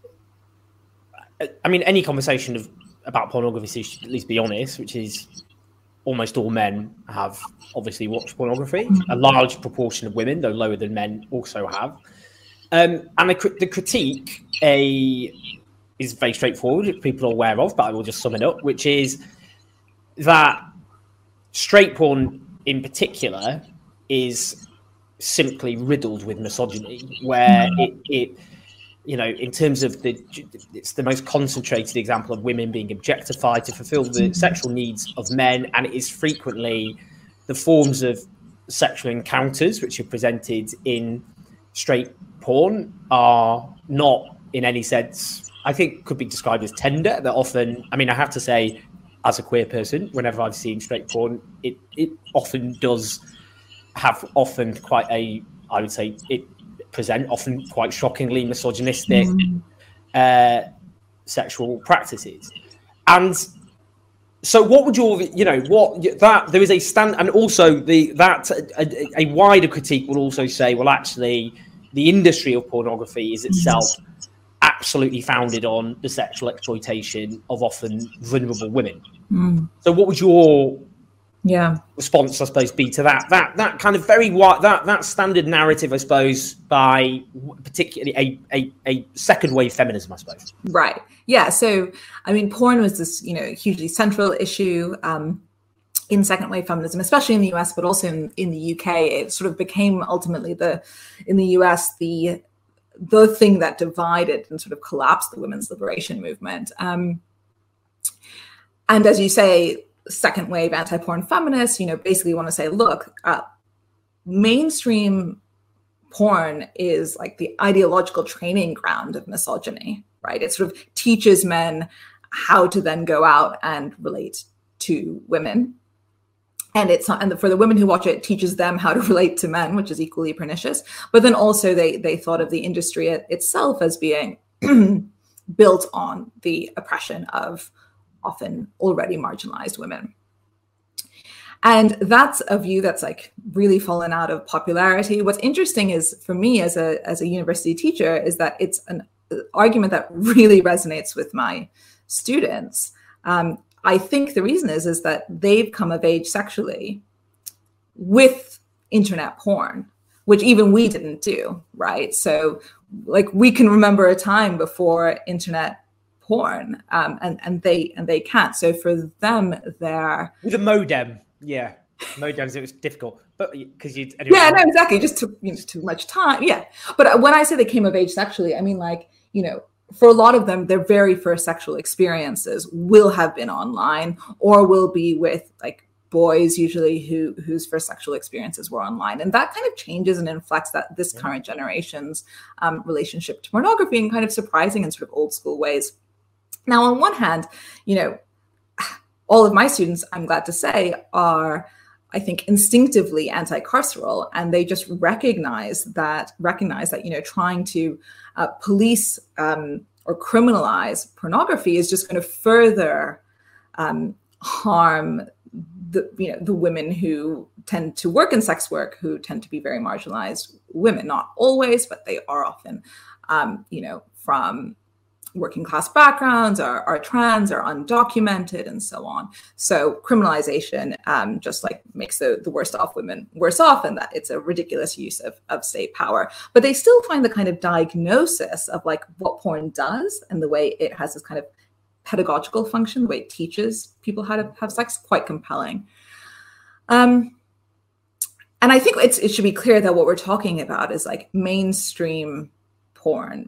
C: I mean, any conversation of, about pornography should at least be honest, which is almost all men have obviously watched pornography. A large proportion of women, though lower than men, also have. Um, and the, the critique a, is very straightforward, which people are aware of, but I will just sum it up, which is that straight porn in particular is simply riddled with misogyny, where it, it, you know, in terms of the, it's the most concentrated example of women being objectified to fulfill the sexual needs of men. And it is frequently the forms of sexual encounters which are presented in straight porn are not in any sense, I think, could be described as tender. That often, I mean, I have to say, as a queer person, whenever I've seen straight porn, it, it often does have often quite a, I would say, it present often quite shockingly misogynistic mm-hmm. uh, sexual practices. And so what would your, you know, what that there is a stand, and also the that a, a wider critique will also say, well, actually, the industry of pornography is itself yes. absolutely founded on the sexual exploitation of often vulnerable women. Mm. So what would your yeah response, I suppose, be to that that that kind of very wide that that standard narrative, I suppose, by particularly a, a a second wave feminism, I suppose?
D: Right. Yeah. So I mean, porn was this, you know, hugely central issue um, in second wave feminism, especially in the U S, but also in, in the U K. It sort of became ultimately the in the U S the the thing that divided and sort of collapsed the women's liberation movement. Um, and as you say, second wave anti-porn feminists, you know, basically want to say, look, uh, mainstream porn is like the ideological training ground of misogyny, right? It sort of teaches men how to then go out and relate to women. And it's not, and for the women who watch it, it teaches them how to relate to men, which is equally pernicious. But then also they they thought of the industry itself as being built on the oppression of often already marginalized women. And that's a view that's like really fallen out of popularity. What's interesting is, for me as a as a university teacher, is that it's an argument that really resonates with my students. Um, I think the reason is, is that they've come of age sexually with internet porn, which even we didn't do, right? So like we can remember a time before internet porn, um, and, and they and they can't. So for them, they're...
C: With a modem, yeah. Modems, it was difficult. But because you... Anyway.
D: Yeah, no, exactly. Just took, you know, too much time, yeah. But when I say they came of age sexually, I mean like, you know, for a lot of them, their very first sexual experiences will have been online, or will be with like boys usually who whose first sexual experiences were online. And that kind of changes and inflects that this yeah. current generation's um, relationship to pornography in kind of surprising and sort of old school ways. Now, on one hand, you know, all of my students, I'm glad to say, are, I think, instinctively anti-carceral, and they just recognize that, recognize that, you know, trying to uh, police um, or criminalize pornography is just going to further um, harm the, you know, the women who tend to work in sex work, who tend to be very marginalized women. Not always, but they are often, um, you know, from working class backgrounds, are, are trans, are undocumented, and so on. So criminalization um, just like makes the, the worst off women worse off, and that it's a ridiculous use of, of state power. But they still find the kind of diagnosis of like what porn does and the way it has this kind of pedagogical function, the way it teaches people how to have sex, quite compelling. Um, and I think it's, it should be clear that what we're talking about is like mainstream porn,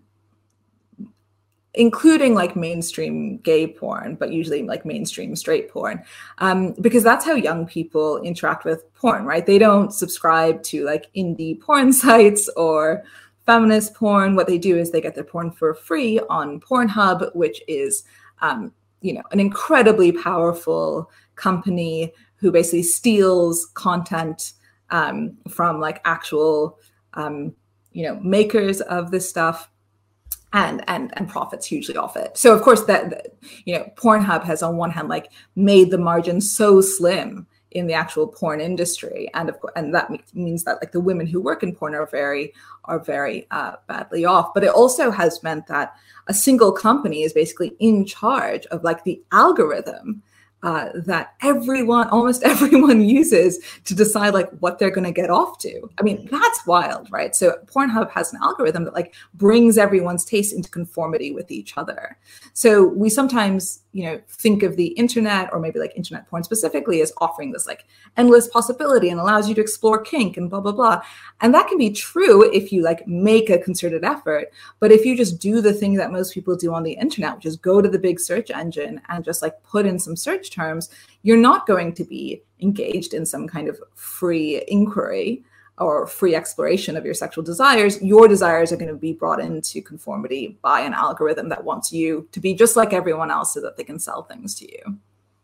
D: including like mainstream gay porn, but usually like mainstream straight porn, um, because that's how young people interact with porn, right? They don't subscribe to like indie porn sites or feminist porn. What they do is they get their porn for free on Pornhub, which is, um, you know, an incredibly powerful company who basically steals content um, from like actual, um, you know, makers of this stuff. And, and and profits hugely off it. So of course that, you know, Pornhub has on one hand like made the margin so slim in the actual porn industry, and of course, and that means that like the women who work in porn are very are very uh, badly off. But it also has meant that a single company is basically in charge of like the algorithm uh, that everyone, almost everyone uses to decide like what they're going to get off to. I mean, that's wild, right? So Pornhub has an algorithm that like brings everyone's taste into conformity with each other. So we sometimes, you know, think of the internet, or maybe like internet porn specifically, as offering this like endless possibility and allows you to explore kink and blah, blah, blah. And that can be true if you like make a concerted effort. But if you just do the thing that most people do on the internet, which is go to the big search engine and just like put in some search terms, you're not going to be engaged in some kind of free inquiry or free exploration of your sexual desires. Your desires are going to be brought into conformity by an algorithm that wants you to be just like everyone else so that they can sell things to you.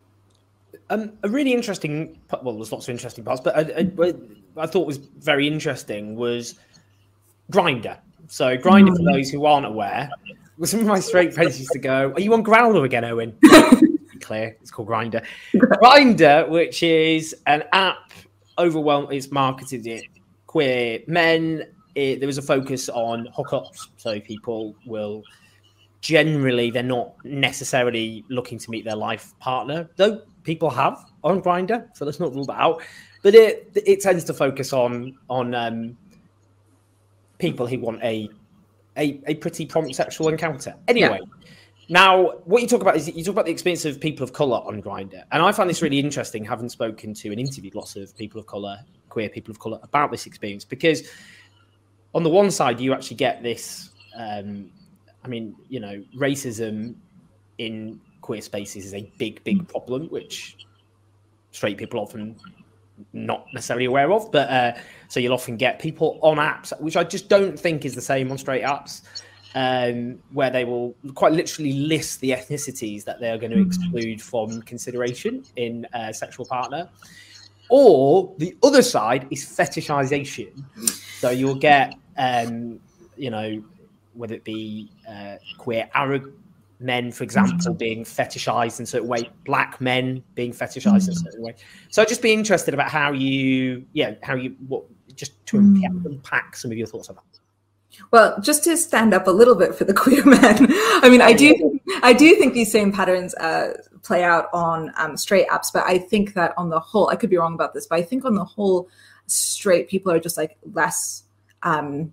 C: Um, a really interesting, well, there's lots of interesting parts, but I, I, I thought was very interesting was Grindr. So Grindr, for those who aren't aware, some of my straight friends used to go, "Are you on Growler again, Owen?" Clear, it's called Grindr. Grindr, which is an app, overwhelmed, it's marketed it queer men. It, there was a focus on hookups, so people will generally, they're not necessarily looking to meet their life partner, though people have on Grindr, so let's not rule that out. But it it tends to focus on on um, people who want a, a a pretty prompt sexual encounter. Anyway, yeah. Now what you talk about is you talk about the experience of people of color on Grindr, and I find this really interesting, having spoken to and interviewed lots of people of color, queer people of color, about this experience, because on the one side you actually get this. Um, I mean, you know, racism in queer spaces is a big, big problem, which straight people often not necessarily aware of. But uh, so you'll often get people on apps, which I just don't think is the same on straight apps, um, where they will quite literally list the ethnicities that they are going to exclude from consideration in a sexual partner. Or the other side is fetishization. So you'll get, um, you know, whether it be uh, queer Arab men, for example, being fetishized in a certain way, black men being fetishized in a certain way. So I'd just be interested about how you, yeah, how you, what, just to mm. unpack some of your thoughts on that.
D: Well, just to stand up a little bit for the queer men, I mean, I do, I do think these same patterns uh, play out on um, straight apps, but I think that on the whole, I could be wrong about this, but I think on the whole, straight people are just like less um,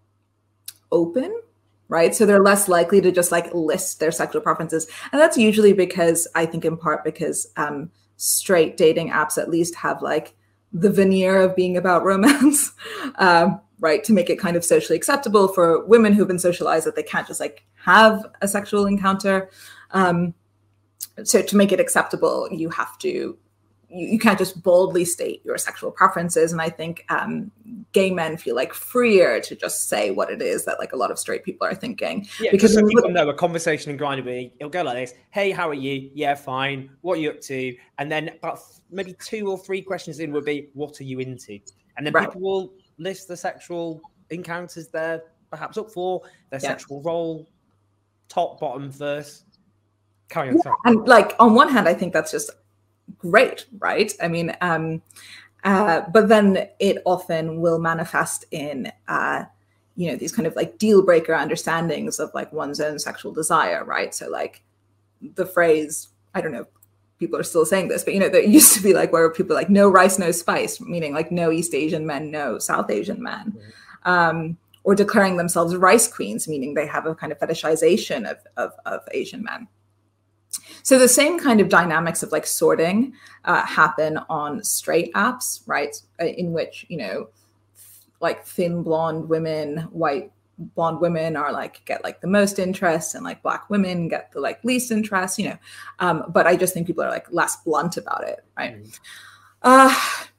D: open. Right. So they're less likely to just like list their sexual preferences. And that's usually because I think in part because um, straight dating apps at least have like the veneer of being about romance, um, right. To make it kind of socially acceptable for women who've been socialized that they can't just like have a sexual encounter. Um, so to make it acceptable, you have to You, you can't just boldly state your sexual preferences. And I think um, gay men feel like freer to just say what it is that like a lot of straight people are thinking.
C: Yeah, because so people know a conversation in Grindr, it'll go like this. Hey, how are you? Yeah, fine. What are you up to? And then about maybe two or three questions in would be, what are you into? And then right. people will list the sexual encounters they're perhaps up for, their yeah. sexual role, top, bottom, verse. Carry on.
D: Yeah. And like, on one hand, I think that's just great, right? I mean, um, uh, but then it often will manifest in, uh, you know, these kind of like deal breaker understandings of like one's own sexual desire, right? So like the phrase, I don't know if people are still saying this, but you know, there used to be like where people like no rice, no spice, meaning like no East Asian men, no South Asian men, mm-hmm. um, or declaring themselves rice queens, meaning they have a kind of fetishization of, of, of Asian men. So the same kind of dynamics of like sorting uh, happen on straight apps, right? In which, you know, like thin blonde women, white blonde women are like get like the most interest, and like black women get the like least interest, you know. Um, but I just think people are like less blunt about it, right? Mm. Uh,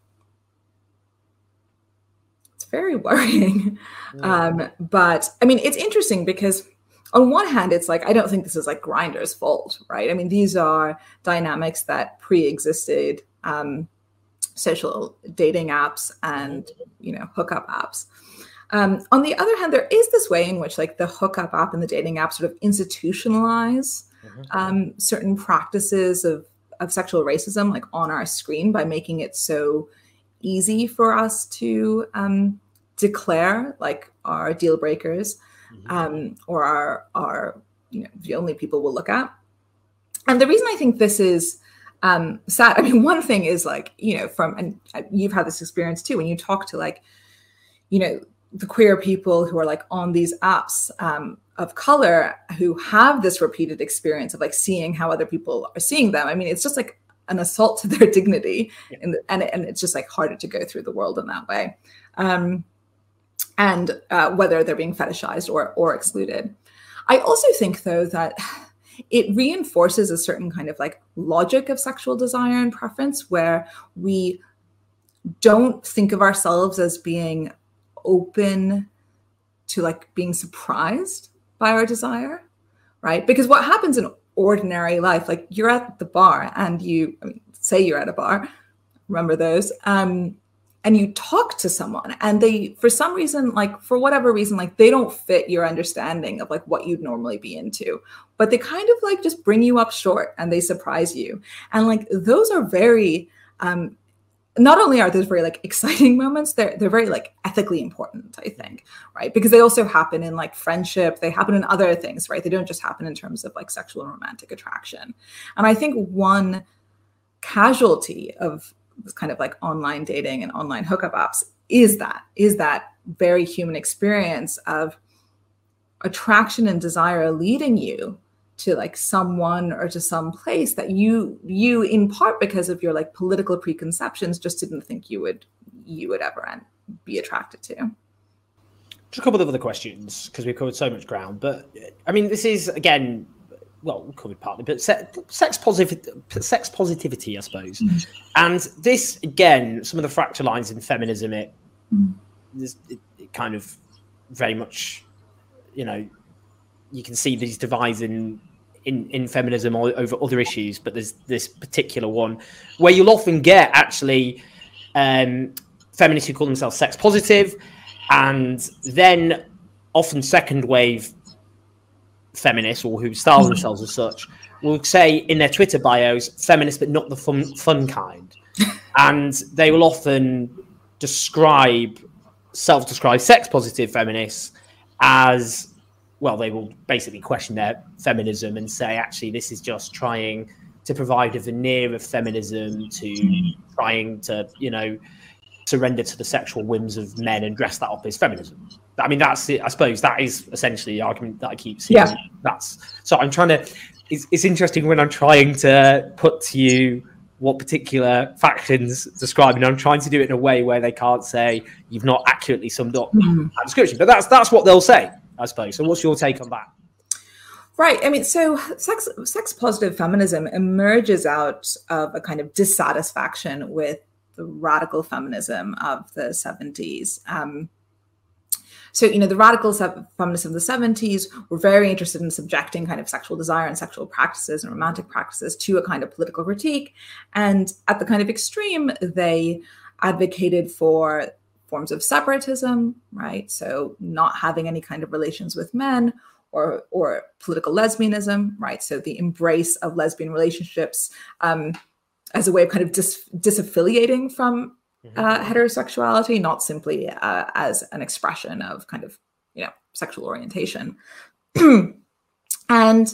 D: it's very worrying. Mm. Um, but I mean, it's interesting because on one hand, it's like, I don't think this is like Grindr's fault, right? I mean, these are dynamics that pre-existed um, social dating apps and, you know, hookup apps. Um, on the other hand, there is this way in which like the hookup app and the dating app sort of institutionalize um, certain practices of, of sexual racism, like on our screen, by making it so easy for us to um, declare like our deal breakers. Um, or are are you know the only people we'll look at. And the reason I think this is um, sad, I mean, one thing is like, you know, from, and you've had this experience too, when you talk to like, you know, the queer people who are like on these apps um, of color who have this repeated experience of like seeing how other people are seeing them. I mean, it's just like an assault to their dignity, yeah. and, and and it's just like harder to go through the world in that way. Um, and uh, whether they're being fetishized or, or excluded. I also think, though, that it reinforces a certain kind of like logic of sexual desire and preference, where we don't think of ourselves as being open to like being surprised by our desire, right? Because what happens in ordinary life, like you're at the bar and you I mean, say you're at a bar, remember those, um, and you talk to someone and they, for some reason, like for whatever reason, like they don't fit your understanding of like what you'd normally be into, but they kind of like just bring you up short and they surprise you. And like, those are very, um, not only are those very like exciting moments, they're, they're very like ethically important, I think, right? Because they also happen in like friendship, they happen in other things, right? They don't just happen in terms of like sexual and romantic attraction. And I think one casualty of this kind of like online dating and online hookup apps is that, is that very human experience of attraction and desire leading you to like someone or to some place that you, you in part because of your like political preconceptions just didn't think you would, you would ever and be attracted to.
C: Just a couple of other questions because we've covered so much ground, but I mean, this is again, well, we covered partly, but sex positivity, sex positivity, I suppose. Mm. And this, again, some of the fracture lines in feminism, it, mm. it, it kind of very much, you know, you can see these divides in, in, in feminism over other issues, but there's this particular one where you'll often get actually um, feminists who call themselves sex positive, and then often second wave feminists, or who style themselves as such, will say in their Twitter bios, feminist, but not the fun, fun kind. And they will often describe, self-describe sex positive feminists as, well, they will basically question their feminism and say, actually, this is just trying to provide a veneer of feminism to trying to, you know, surrender to the sexual whims of men and dress that up as feminism. I mean, that's it. I suppose that is essentially the argument that I keep seeing. Yeah. That's so I'm trying to, it's, it's interesting when I'm trying to put to you what particular factions describe, and I'm trying to do it in a way where they can't say you've not accurately summed up mm-hmm. that description, but that's, that's what they'll say, I suppose. So what's your take on that?
D: Right. I mean, so sex, sex positive feminism emerges out of a kind of dissatisfaction with the radical feminism of the seventies. Um, so, you know, the radical feminists of the seventies were very interested in subjecting kind of sexual desire and sexual practices and romantic practices to a kind of political critique. And at the kind of extreme, they advocated for forms of separatism, right? So not having any kind of relations with men, or, or political lesbianism, right? So the embrace of lesbian relationships, um, as a way of kind of dis- disaffiliating from uh, heterosexuality, not simply uh, as an expression of kind of, you know, sexual orientation. and, and,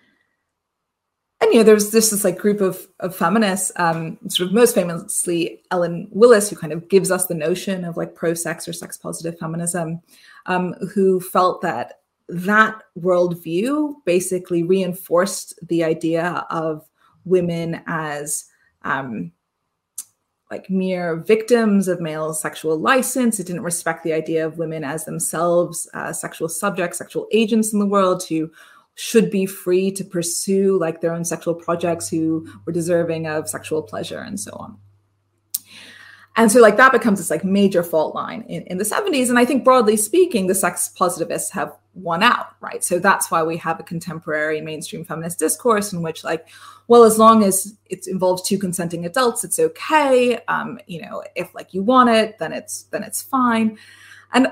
D: you know, there's this, this like group of, of feminists, um, sort of most famously Ellen Willis, who kind of gives us the notion of like pro-sex or sex positive feminism, um, who felt that that worldview basically reinforced the idea of women as um, like mere victims of male sexual license. It didn't respect the idea of women as themselves uh, sexual subjects, sexual agents in the world who should be free to pursue like their own sexual projects, who were deserving of sexual pleasure and so on. And so like that becomes this like major fault line in, in the seventies. And I think broadly speaking, the sex positivists have won out, right? So that's why we have a contemporary mainstream feminist discourse in which like, well, as long as it involves two consenting adults, it's okay. Um, you know, if like you want it, then it's then it's fine. And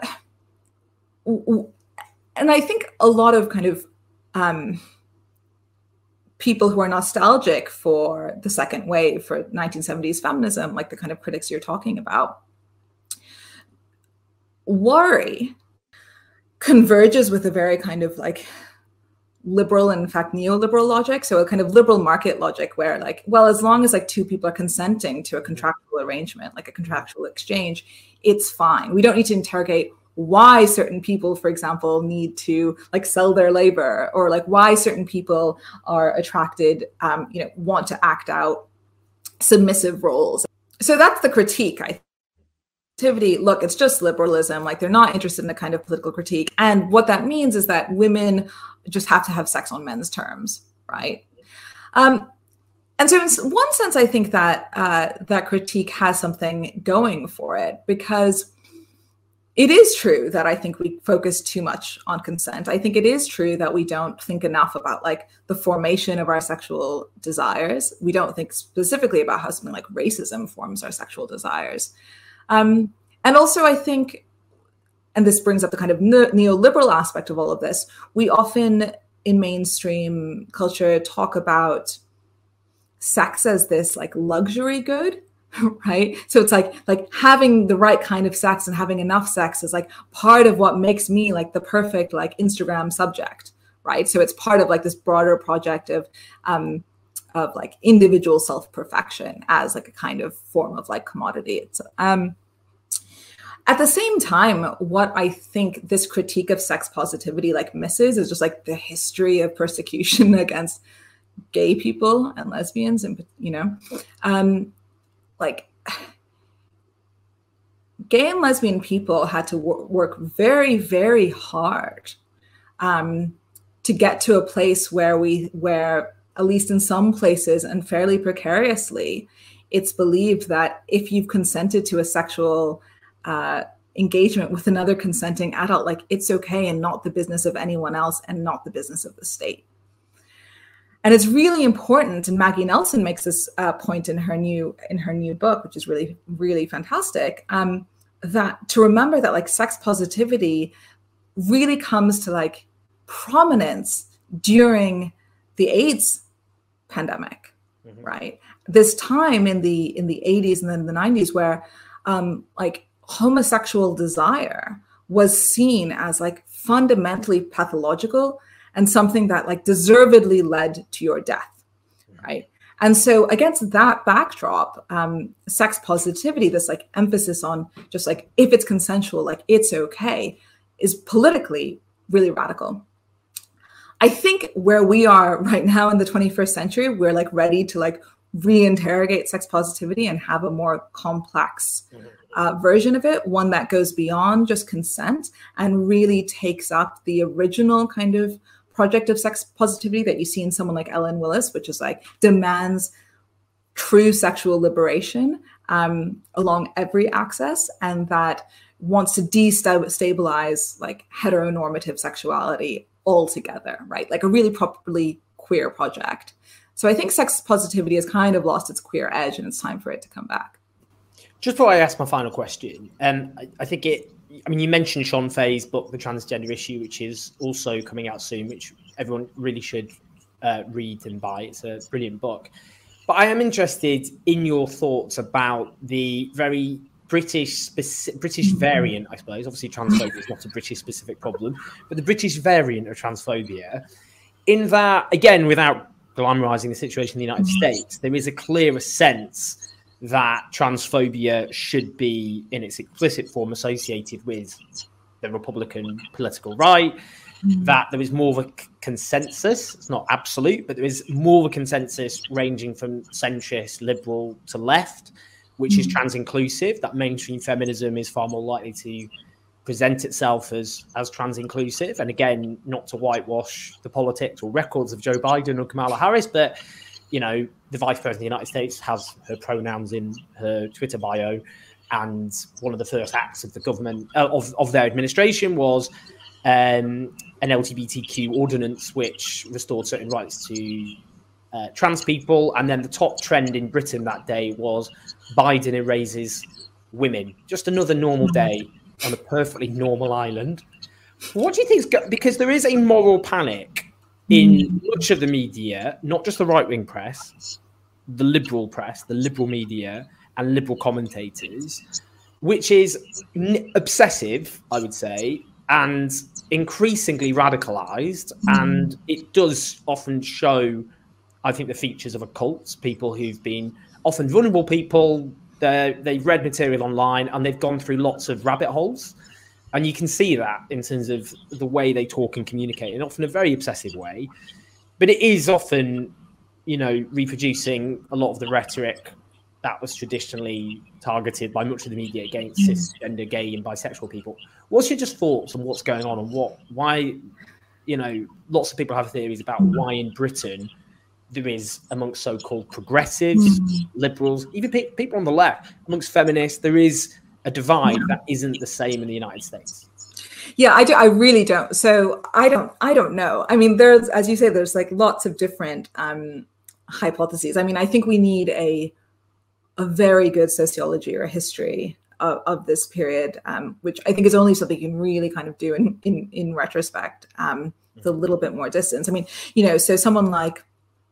D: and I think a lot of kind of um, people who are nostalgic for the second wave, for nineteen seventies feminism, like the kind of critics you're talking about, worry converges with a very kind of like liberal and in fact neoliberal logic. So a kind of liberal market logic where like, well, as long as like two people are consenting to a contractual arrangement, like a contractual exchange, it's fine. We don't need to interrogate why certain people, for example, need to like sell their labor, or like why certain people are attracted, um, you know, want to act out submissive roles. So that's the critique, I think. Look, it's just liberalism. Like they're not interested in a kind of political critique. And what that means is that women just have to have sex on men's terms, right? Um, and so in one sense, I think that uh, that critique has something going for it, because it is true that I think we focus too much on consent. I think it is true that we don't think enough about like the formation of our sexual desires. We don't think specifically about how something like racism forms our sexual desires. Um, and also I think, and this brings up the kind of ne- neoliberal aspect of all of this, we often in mainstream culture talk about sex as this like luxury good, right? So it's like like having the right kind of sex and having enough sex is like part of what makes me like the perfect like Instagram subject, right? So it's part of like this broader project of um, of like individual self-perfection as like a kind of form of like commodity. It's, um, at the same time, what I think this critique of sex positivity like misses is just like the history of persecution against gay people and lesbians, and you know, um, like gay and lesbian people had to wor- work very, very hard um, to get to a place where we, where at least in some places and fairly precariously, it's believed that if you've consented to a sexual uh, engagement with another consenting adult, like it's okay and not the business of anyone else and not the business of the state. And it's really important, and Maggie Nelson makes this uh, point in her new in her new book, which is really, really fantastic, um, that to remember that like sex positivity really comes to like prominence during the AIDS pandemic, mm-hmm. right? This time in the in the eighties and then the nineties where um, like homosexual desire was seen as like fundamentally pathological and something that like deservedly led to your death, right? And so against that backdrop, um, sex positivity, this like emphasis on just like, if it's consensual, like it's okay, is politically really radical. I think where we are right now in the twenty-first century, we're like ready to like reinterrogate sex positivity and have a more complex uh, version of it, one that goes beyond just consent and really takes up the original kind of project of sex positivity that you see in someone like Ellen Willis, which is like demands true sexual liberation um, along every axis, and that wants to destabilize like heteronormative sexuality altogether, right? Like a really properly queer project. So I think sex positivity has kind of lost its queer edge, and it's time for it to come back.
C: Just before I ask my final question, um, I, I think it, I mean, you mentioned Sean Fay's book, The Transgender Issue, which is also coming out soon, which everyone really should uh, read and buy. It's a brilliant book. But I am interested in your thoughts about the very British speci- British variant, I suppose. Obviously, transphobia is not a British specific problem, but the British variant of transphobia, in that, again, without glamorizing the situation in the United States, there is a clearer sense that transphobia should be, in its explicit form, associated with the Republican political right. mm. that there is more of a consensus. It's not absolute, but there is more of a consensus ranging from centrist, liberal to left, which mm. is trans-inclusive, that mainstream feminism is far more likely to present itself as, as trans-inclusive. And again, not to whitewash the politics or records of Joe Biden or Kamala Harris, but, you know, the Vice President of the United States has her pronouns in her Twitter bio. And one of the first acts of the government, uh, of, of their administration was um, an L G B T Q ordinance, which restored certain rights to uh, trans people. And then the top trend in Britain that day was Biden erases women. Just another normal day on a perfectly normal island. What do you think is go- because there is a moral panic in much of the media, not just the right-wing press, the liberal press, the liberal media, and liberal commentators, which is n- obsessive, I would say, and increasingly radicalized. And it does often show, I think, the features of a cult, people who've been often vulnerable people. They've read material online and they've gone through lots of rabbit holes. And you can see that in terms of the way they talk and communicate, in often a very obsessive way. But it is often, you know, reproducing a lot of the rhetoric that was traditionally targeted by much of the media against cisgender, gay and bisexual people. What's your just thoughts on what's going on and what, why, you know, lots of people have theories about why in Britain there is amongst so-called progressives, liberals, even pe- people on the left, amongst feminists, there is a divide that isn't the same in the United States.
D: Yeah, I do. I really don't. So I don't, I don't know. I mean, there's, as you say, there's like lots of different um, hypotheses. I mean, I think we need a, a very good sociology or history of, of this period, um, which I think is only something you can really kind of do in, in, in retrospect, um, with a little bit more distance. I mean, you know, so someone like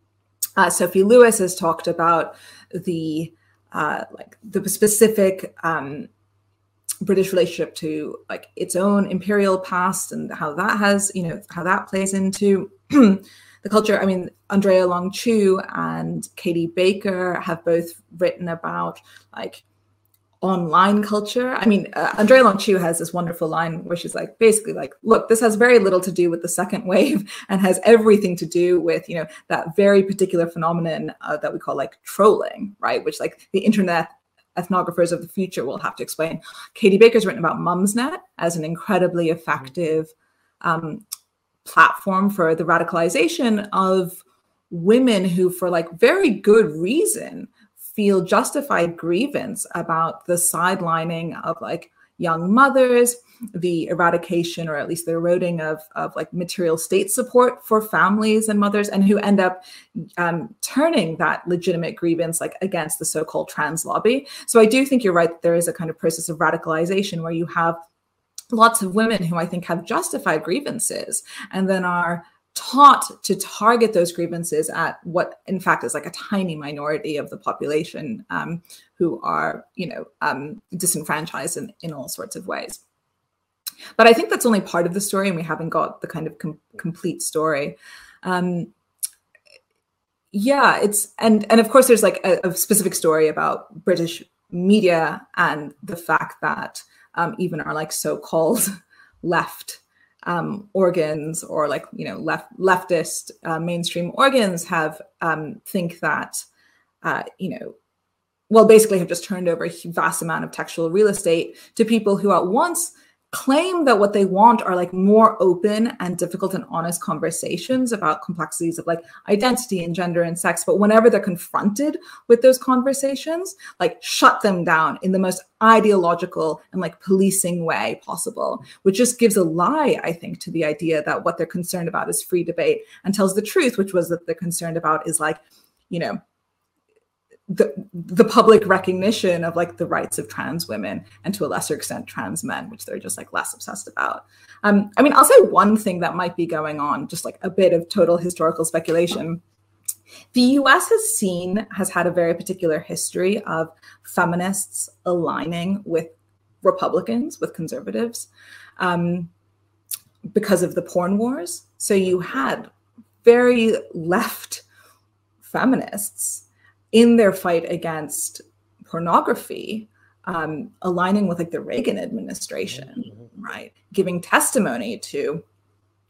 D: uh, Sophie Lewis has talked about the, uh, like the specific um, British relationship to like its own imperial past and how that has, you know, how that plays into the culture. I mean, Andrea Long Chu and Katie Baker have both written about like online culture. I mean, uh, Andrea Long Chu has this wonderful line where she's like, basically like, look, this has very little to do with the second wave and has everything to do with, you know, that very particular phenomenon uh, that we call like trolling, right? Which like the internet ethnographers of the future will have to explain. Katie Baker's written about Mumsnet as an incredibly effective um, platform for the radicalization of women who, for like very good reason, feel justified grievance about the sidelining of like young mothers, the eradication or at least the eroding of, of like material state support for families and mothers, and who end up um, turning that legitimate grievance like against the so-called trans lobby. So I do think you're right that there is a kind of process of radicalization where you have lots of women who I think have justified grievances and then are taught to target those grievances at what in fact is like a tiny minority of the population um, who are, you know, um, disenfranchised in, in all sorts of ways. But I think that's only part of the story, and we haven't got the kind of com- complete story. Um, yeah, it's, and and of course there's like a, a specific story about British media and the fact that um, even our like so-called left um, organs or like, you know, left leftist uh, mainstream organs have um, think that, uh, you know, well, basically have just turned over a vast amount of textual real estate to people who at once claim that what they want are like more open and difficult and honest conversations about complexities of like identity and gender and sex. But whenever they're confronted with those conversations, like shut them down in the most ideological and like policing way possible, which just gives a lie, I think, to the idea that what they're concerned about is free debate, and tells the truth, which was that they're concerned about is like, you know, the the public recognition of like the rights of trans women and to a lesser extent trans men, which they're just like less obsessed about. Um, I mean, I'll say one thing that might be going on, just like a bit of total historical speculation. The U S has seen, has had a very particular history of feminists aligning with Republicans, with conservatives, um, because of the porn wars. So you had very left feminists in their fight against pornography, um, aligning with like the Reagan administration, right? Giving testimony to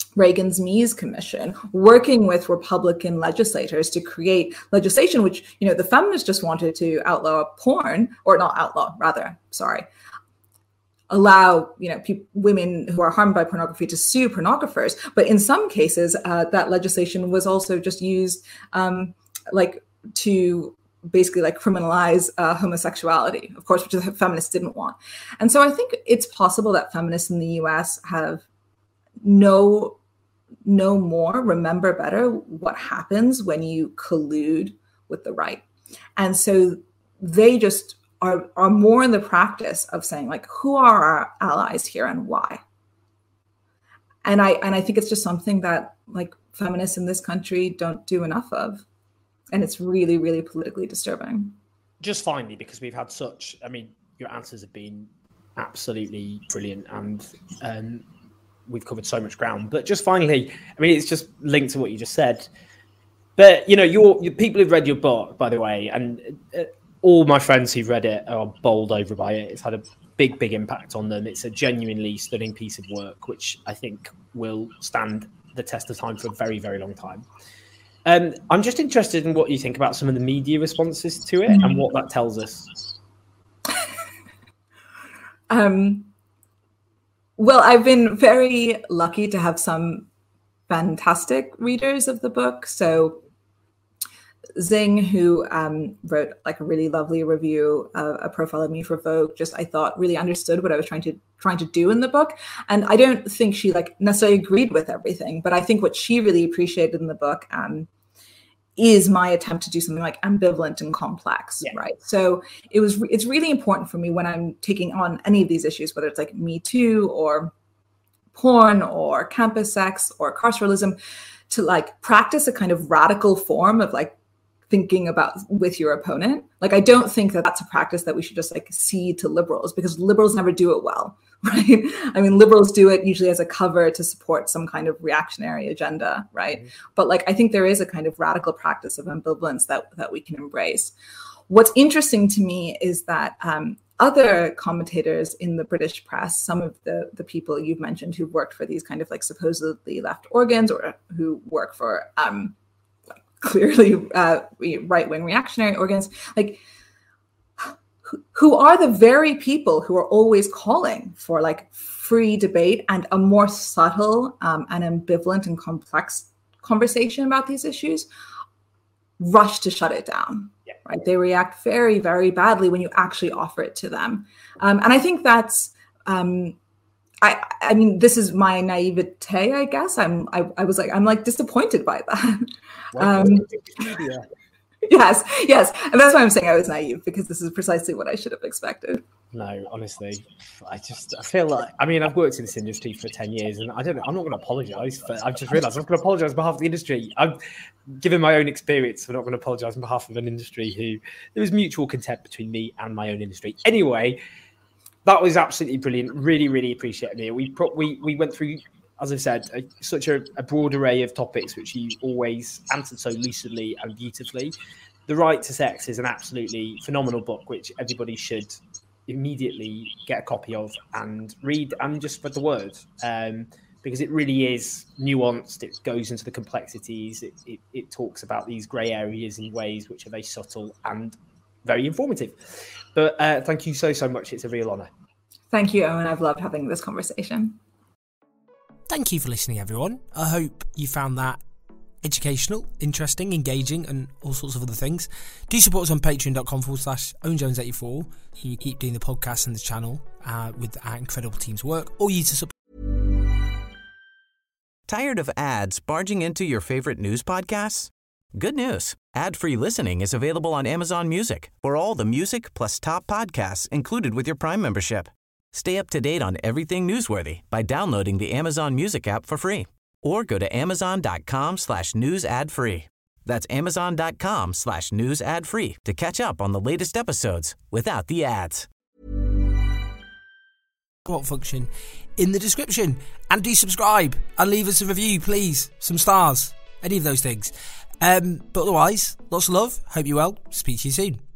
D: Reagan's Meese Commission, working with Republican legislators to create legislation, which, you know, the feminists just wanted to outlaw porn, or not outlaw, rather, sorry, allow, you know, pe- women who are harmed by pornography to sue pornographers. But in some cases, uh, that legislation was also just used um, like to basically like criminalize uh, homosexuality, of course, which the feminists didn't want. And so I think it's possible that feminists in the U S have no know more, remember better what happens when you collude with the right. And so they just are, are more in the practice of saying, like, who are our allies here and why? And I and I think it's just something that, like, feminists in this country don't do enough of. And it's really, really politically disturbing.
C: Just finally, because we've had such, I mean, your answers have been absolutely brilliant, and um, we've covered so much ground. But just finally, I mean, it's just linked to what you just said. But, you know, your, your people who've read your book, by the way, and uh, all my friends who've read it are bowled over by it. It's had a big, big impact on them. It's a genuinely stunning piece of work, which I think will stand the test of time for a very, very long time. Um, I'm just interested in what you think about some of the media responses to it and what that tells us.
D: um. Well, I've been very lucky to have some fantastic readers of the book. So Zing, who um, wrote like a really lovely review, uh, a profile of me for Vogue, just I thought really understood what I was trying to trying to do in the book. And I don't think she like necessarily agreed with everything, but I think what she really appreciated in the book um, is my attempt to do something like ambivalent and complex, yeah. right? So it was, it's really important for me when I'm taking on any of these issues, whether it's like Me Too or porn or campus sex or carceralism, to like practice a kind of radical form of like thinking about with your opponent. Like, I don't think that that's a practice that we should just like cede to liberals, because liberals never do it well, right? I mean, liberals do it usually as a cover to support some kind of reactionary agenda, right? Mm-hmm. But like, I think there is a kind of radical practice of ambivalence that, that we can embrace. What's interesting to me is that um, other commentators in the British press, some of the, the people you've mentioned who've worked for these kind of like supposedly left organs, or who work for um, clearly uh, right-wing reactionary organs, like, who are the very people who are always calling for like free debate and a more subtle um, and ambivalent and complex conversation about these issues, rush to shut it down. Yeah. Right? They react very, very badly when you actually offer it to them. Um, and I think that's, um, I, I mean, this is my naivete, I guess. I'm, I, I was like, I'm like disappointed by that. Um, yeah. Yes, yes. And that's why I'm saying I was naive, because this is precisely what I should have expected.
C: No, honestly, I just, I feel like, I mean, I've worked in this industry for ten years, and I don't know, I'm not going to apologize, but I've just realized I'm going to apologize on behalf of the industry. I'm given my own experience. I'm not going to apologize on behalf of an industry who, there was mutual contempt between me and my own industry. Anyway, that was absolutely brilliant. Really, really appreciate it. We, pro- we, we went through, as I've said, a, such a, a broad array of topics, which you always answered so lucidly and beautifully. The Right to Sex is an absolutely phenomenal book, which everybody should immediately get a copy of and read and just spread the word, um, because it really is nuanced. It goes into the complexities. It, it, it talks about these grey areas in ways which are very subtle and very informative. But uh, thank you so, so much. It's a real honour.
D: Thank you, Owen. I've loved having this conversation.
B: Thank you for listening, everyone. I hope you found that educational, interesting, engaging, and all sorts of other things. Do support us on patreon.com forward slash Owen Jones eighty-four. You keep doing the podcast and the channel uh, with our incredible team's work, or you to support.
A: Tired of ads barging into your favorite news podcasts? Good news. Ad-free listening is available on Amazon Music for all the music plus top podcasts included with your Prime membership. Stay up to date on everything newsworthy by downloading the Amazon Music app for free, or go to amazon.com slash news ad free. That's amazon.com slash news ad free to catch up on the latest episodes without the ads.
B: What function in the description, and do subscribe and leave us a review, please. Some stars, any of those things. Um, but otherwise, lots of love. Hope you're well. Speak to you soon.